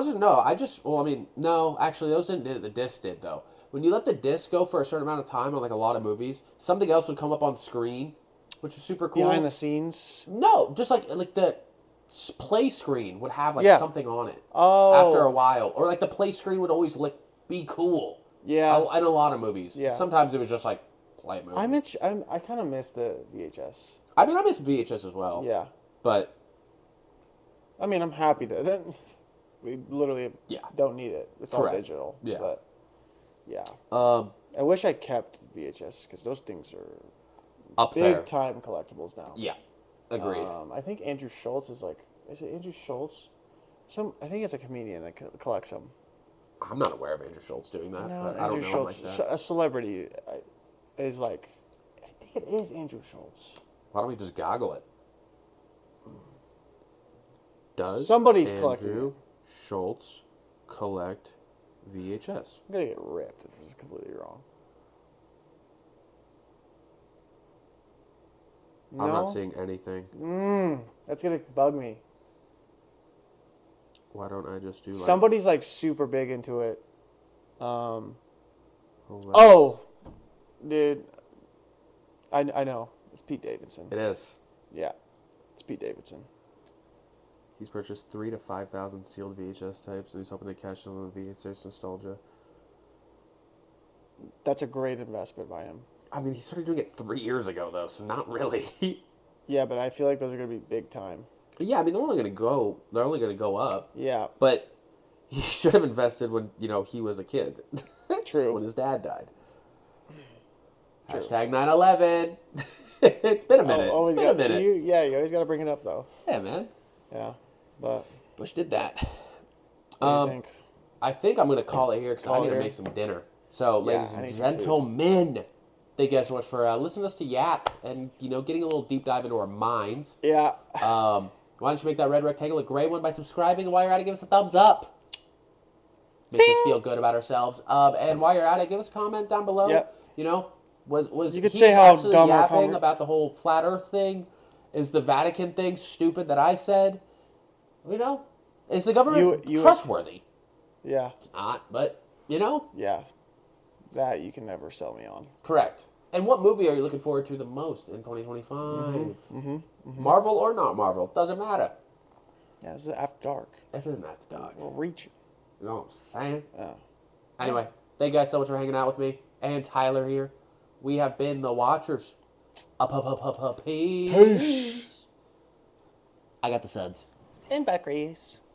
[SPEAKER 2] No, actually, those didn't did it. The disc did, though. When you let the disc go for a certain amount of time on, like, a lot of movies, something else would come up on screen, which was super cool.
[SPEAKER 1] Behind the scenes.
[SPEAKER 2] No, just like the play screen would have, like,
[SPEAKER 1] Yeah.
[SPEAKER 2] something on it
[SPEAKER 1] Oh.
[SPEAKER 2] after a while. Or, like, the play screen would always, like, be cool.
[SPEAKER 1] Yeah.
[SPEAKER 2] In a lot of movies.
[SPEAKER 1] Yeah.
[SPEAKER 2] Sometimes it was just, like, play a movie.
[SPEAKER 1] I kind of miss the VHS.
[SPEAKER 2] I miss VHS as well.
[SPEAKER 1] Yeah.
[SPEAKER 2] But,
[SPEAKER 1] I mean, I'm happy that we literally
[SPEAKER 2] Yeah.
[SPEAKER 1] don't need it. It's all
[SPEAKER 2] Correct.
[SPEAKER 1] digital.
[SPEAKER 2] Yeah.
[SPEAKER 1] But yeah,
[SPEAKER 2] um,
[SPEAKER 1] I wish I kept VHS because those things are
[SPEAKER 2] up
[SPEAKER 1] big
[SPEAKER 2] there.
[SPEAKER 1] time collectibles now.
[SPEAKER 2] Yeah. Agreed.
[SPEAKER 1] I think Andrew Schultz is it Andrew Schultz? I think it's a comedian that collects them.
[SPEAKER 2] I'm not aware of Andrew Schultz doing that,
[SPEAKER 1] No,
[SPEAKER 2] but I don't
[SPEAKER 1] Andrew
[SPEAKER 2] know him
[SPEAKER 1] Schultz,
[SPEAKER 2] like that.
[SPEAKER 1] a celebrity, is like. I think it is Andrew Schultz.
[SPEAKER 2] Why don't we just goggle it? Does
[SPEAKER 1] Somebody's
[SPEAKER 2] Andrew
[SPEAKER 1] collecting it.
[SPEAKER 2] Schultz collect VHS?
[SPEAKER 1] I'm gonna get ripped if this is completely wrong.
[SPEAKER 2] I'm not
[SPEAKER 1] No?
[SPEAKER 2] seeing anything.
[SPEAKER 1] That's gonna bug me.
[SPEAKER 2] Why don't I just do like
[SPEAKER 1] Somebody's like super big into it.
[SPEAKER 2] collect-
[SPEAKER 1] Oh, dude, I know it's Pete Davidson.
[SPEAKER 2] It is.
[SPEAKER 1] Yeah, it's Pete Davidson.
[SPEAKER 2] He's purchased 3,000 to 5,000 sealed VHS tapes, and he's hoping to cash in on the VHS nostalgia.
[SPEAKER 1] That's a great investment by him.
[SPEAKER 2] I mean, he started doing it 3 years ago, though, so not really.
[SPEAKER 1] Yeah, but I feel like those are gonna be big time.
[SPEAKER 2] Yeah, I mean, they're only going to go up.
[SPEAKER 1] Yeah,
[SPEAKER 2] But he should have invested when, he was a kid.
[SPEAKER 1] True.
[SPEAKER 2] When his dad died.
[SPEAKER 1] True.
[SPEAKER 2] Hashtag 9/11. It's been a minute.
[SPEAKER 1] Always
[SPEAKER 2] It's been a
[SPEAKER 1] got
[SPEAKER 2] minute.
[SPEAKER 1] you always gotta bring it up though.
[SPEAKER 2] Yeah, man.
[SPEAKER 1] Yeah, but
[SPEAKER 2] Bush did that.
[SPEAKER 1] what do you think?
[SPEAKER 2] I think I'm going to call it here because I
[SPEAKER 1] Call it
[SPEAKER 2] need to
[SPEAKER 1] here?
[SPEAKER 2] make some dinner. So,
[SPEAKER 1] Yeah,
[SPEAKER 2] ladies
[SPEAKER 1] I
[SPEAKER 2] and
[SPEAKER 1] need some food.
[SPEAKER 2] gentlemen, thank you guys so much for listening to us to yap and, getting a little deep dive into our minds.
[SPEAKER 1] Yeah,
[SPEAKER 2] Why don't you make that red rectangle a gray one by subscribing? And while you're at it, give us a thumbs up. Makes us feel good about ourselves. And while you're at it, give us a comment down below.
[SPEAKER 1] Yep.
[SPEAKER 2] Was
[SPEAKER 1] You could
[SPEAKER 2] he
[SPEAKER 1] say how
[SPEAKER 2] actually
[SPEAKER 1] dumb or
[SPEAKER 2] yapping
[SPEAKER 1] conver-
[SPEAKER 2] about the whole flat Earth thing? Is the Vatican thing stupid that I said? Is the government
[SPEAKER 1] You-
[SPEAKER 2] trustworthy?
[SPEAKER 1] yeah,
[SPEAKER 2] It's not, but
[SPEAKER 1] yeah. That you can never sell me on.
[SPEAKER 2] correct. And what movie are you looking forward to the most in 2025? Marvel or not Marvel, doesn't matter.
[SPEAKER 1] Yeah, this is after dark.
[SPEAKER 2] This isn't after dark.
[SPEAKER 1] We're reaching.
[SPEAKER 2] You know what I'm saying?
[SPEAKER 1] Yeah.
[SPEAKER 2] Anyway, thank you guys so much for hanging out with me and Tyler here. We have been the Watchers. Peace. I got the suds.
[SPEAKER 1] And back race.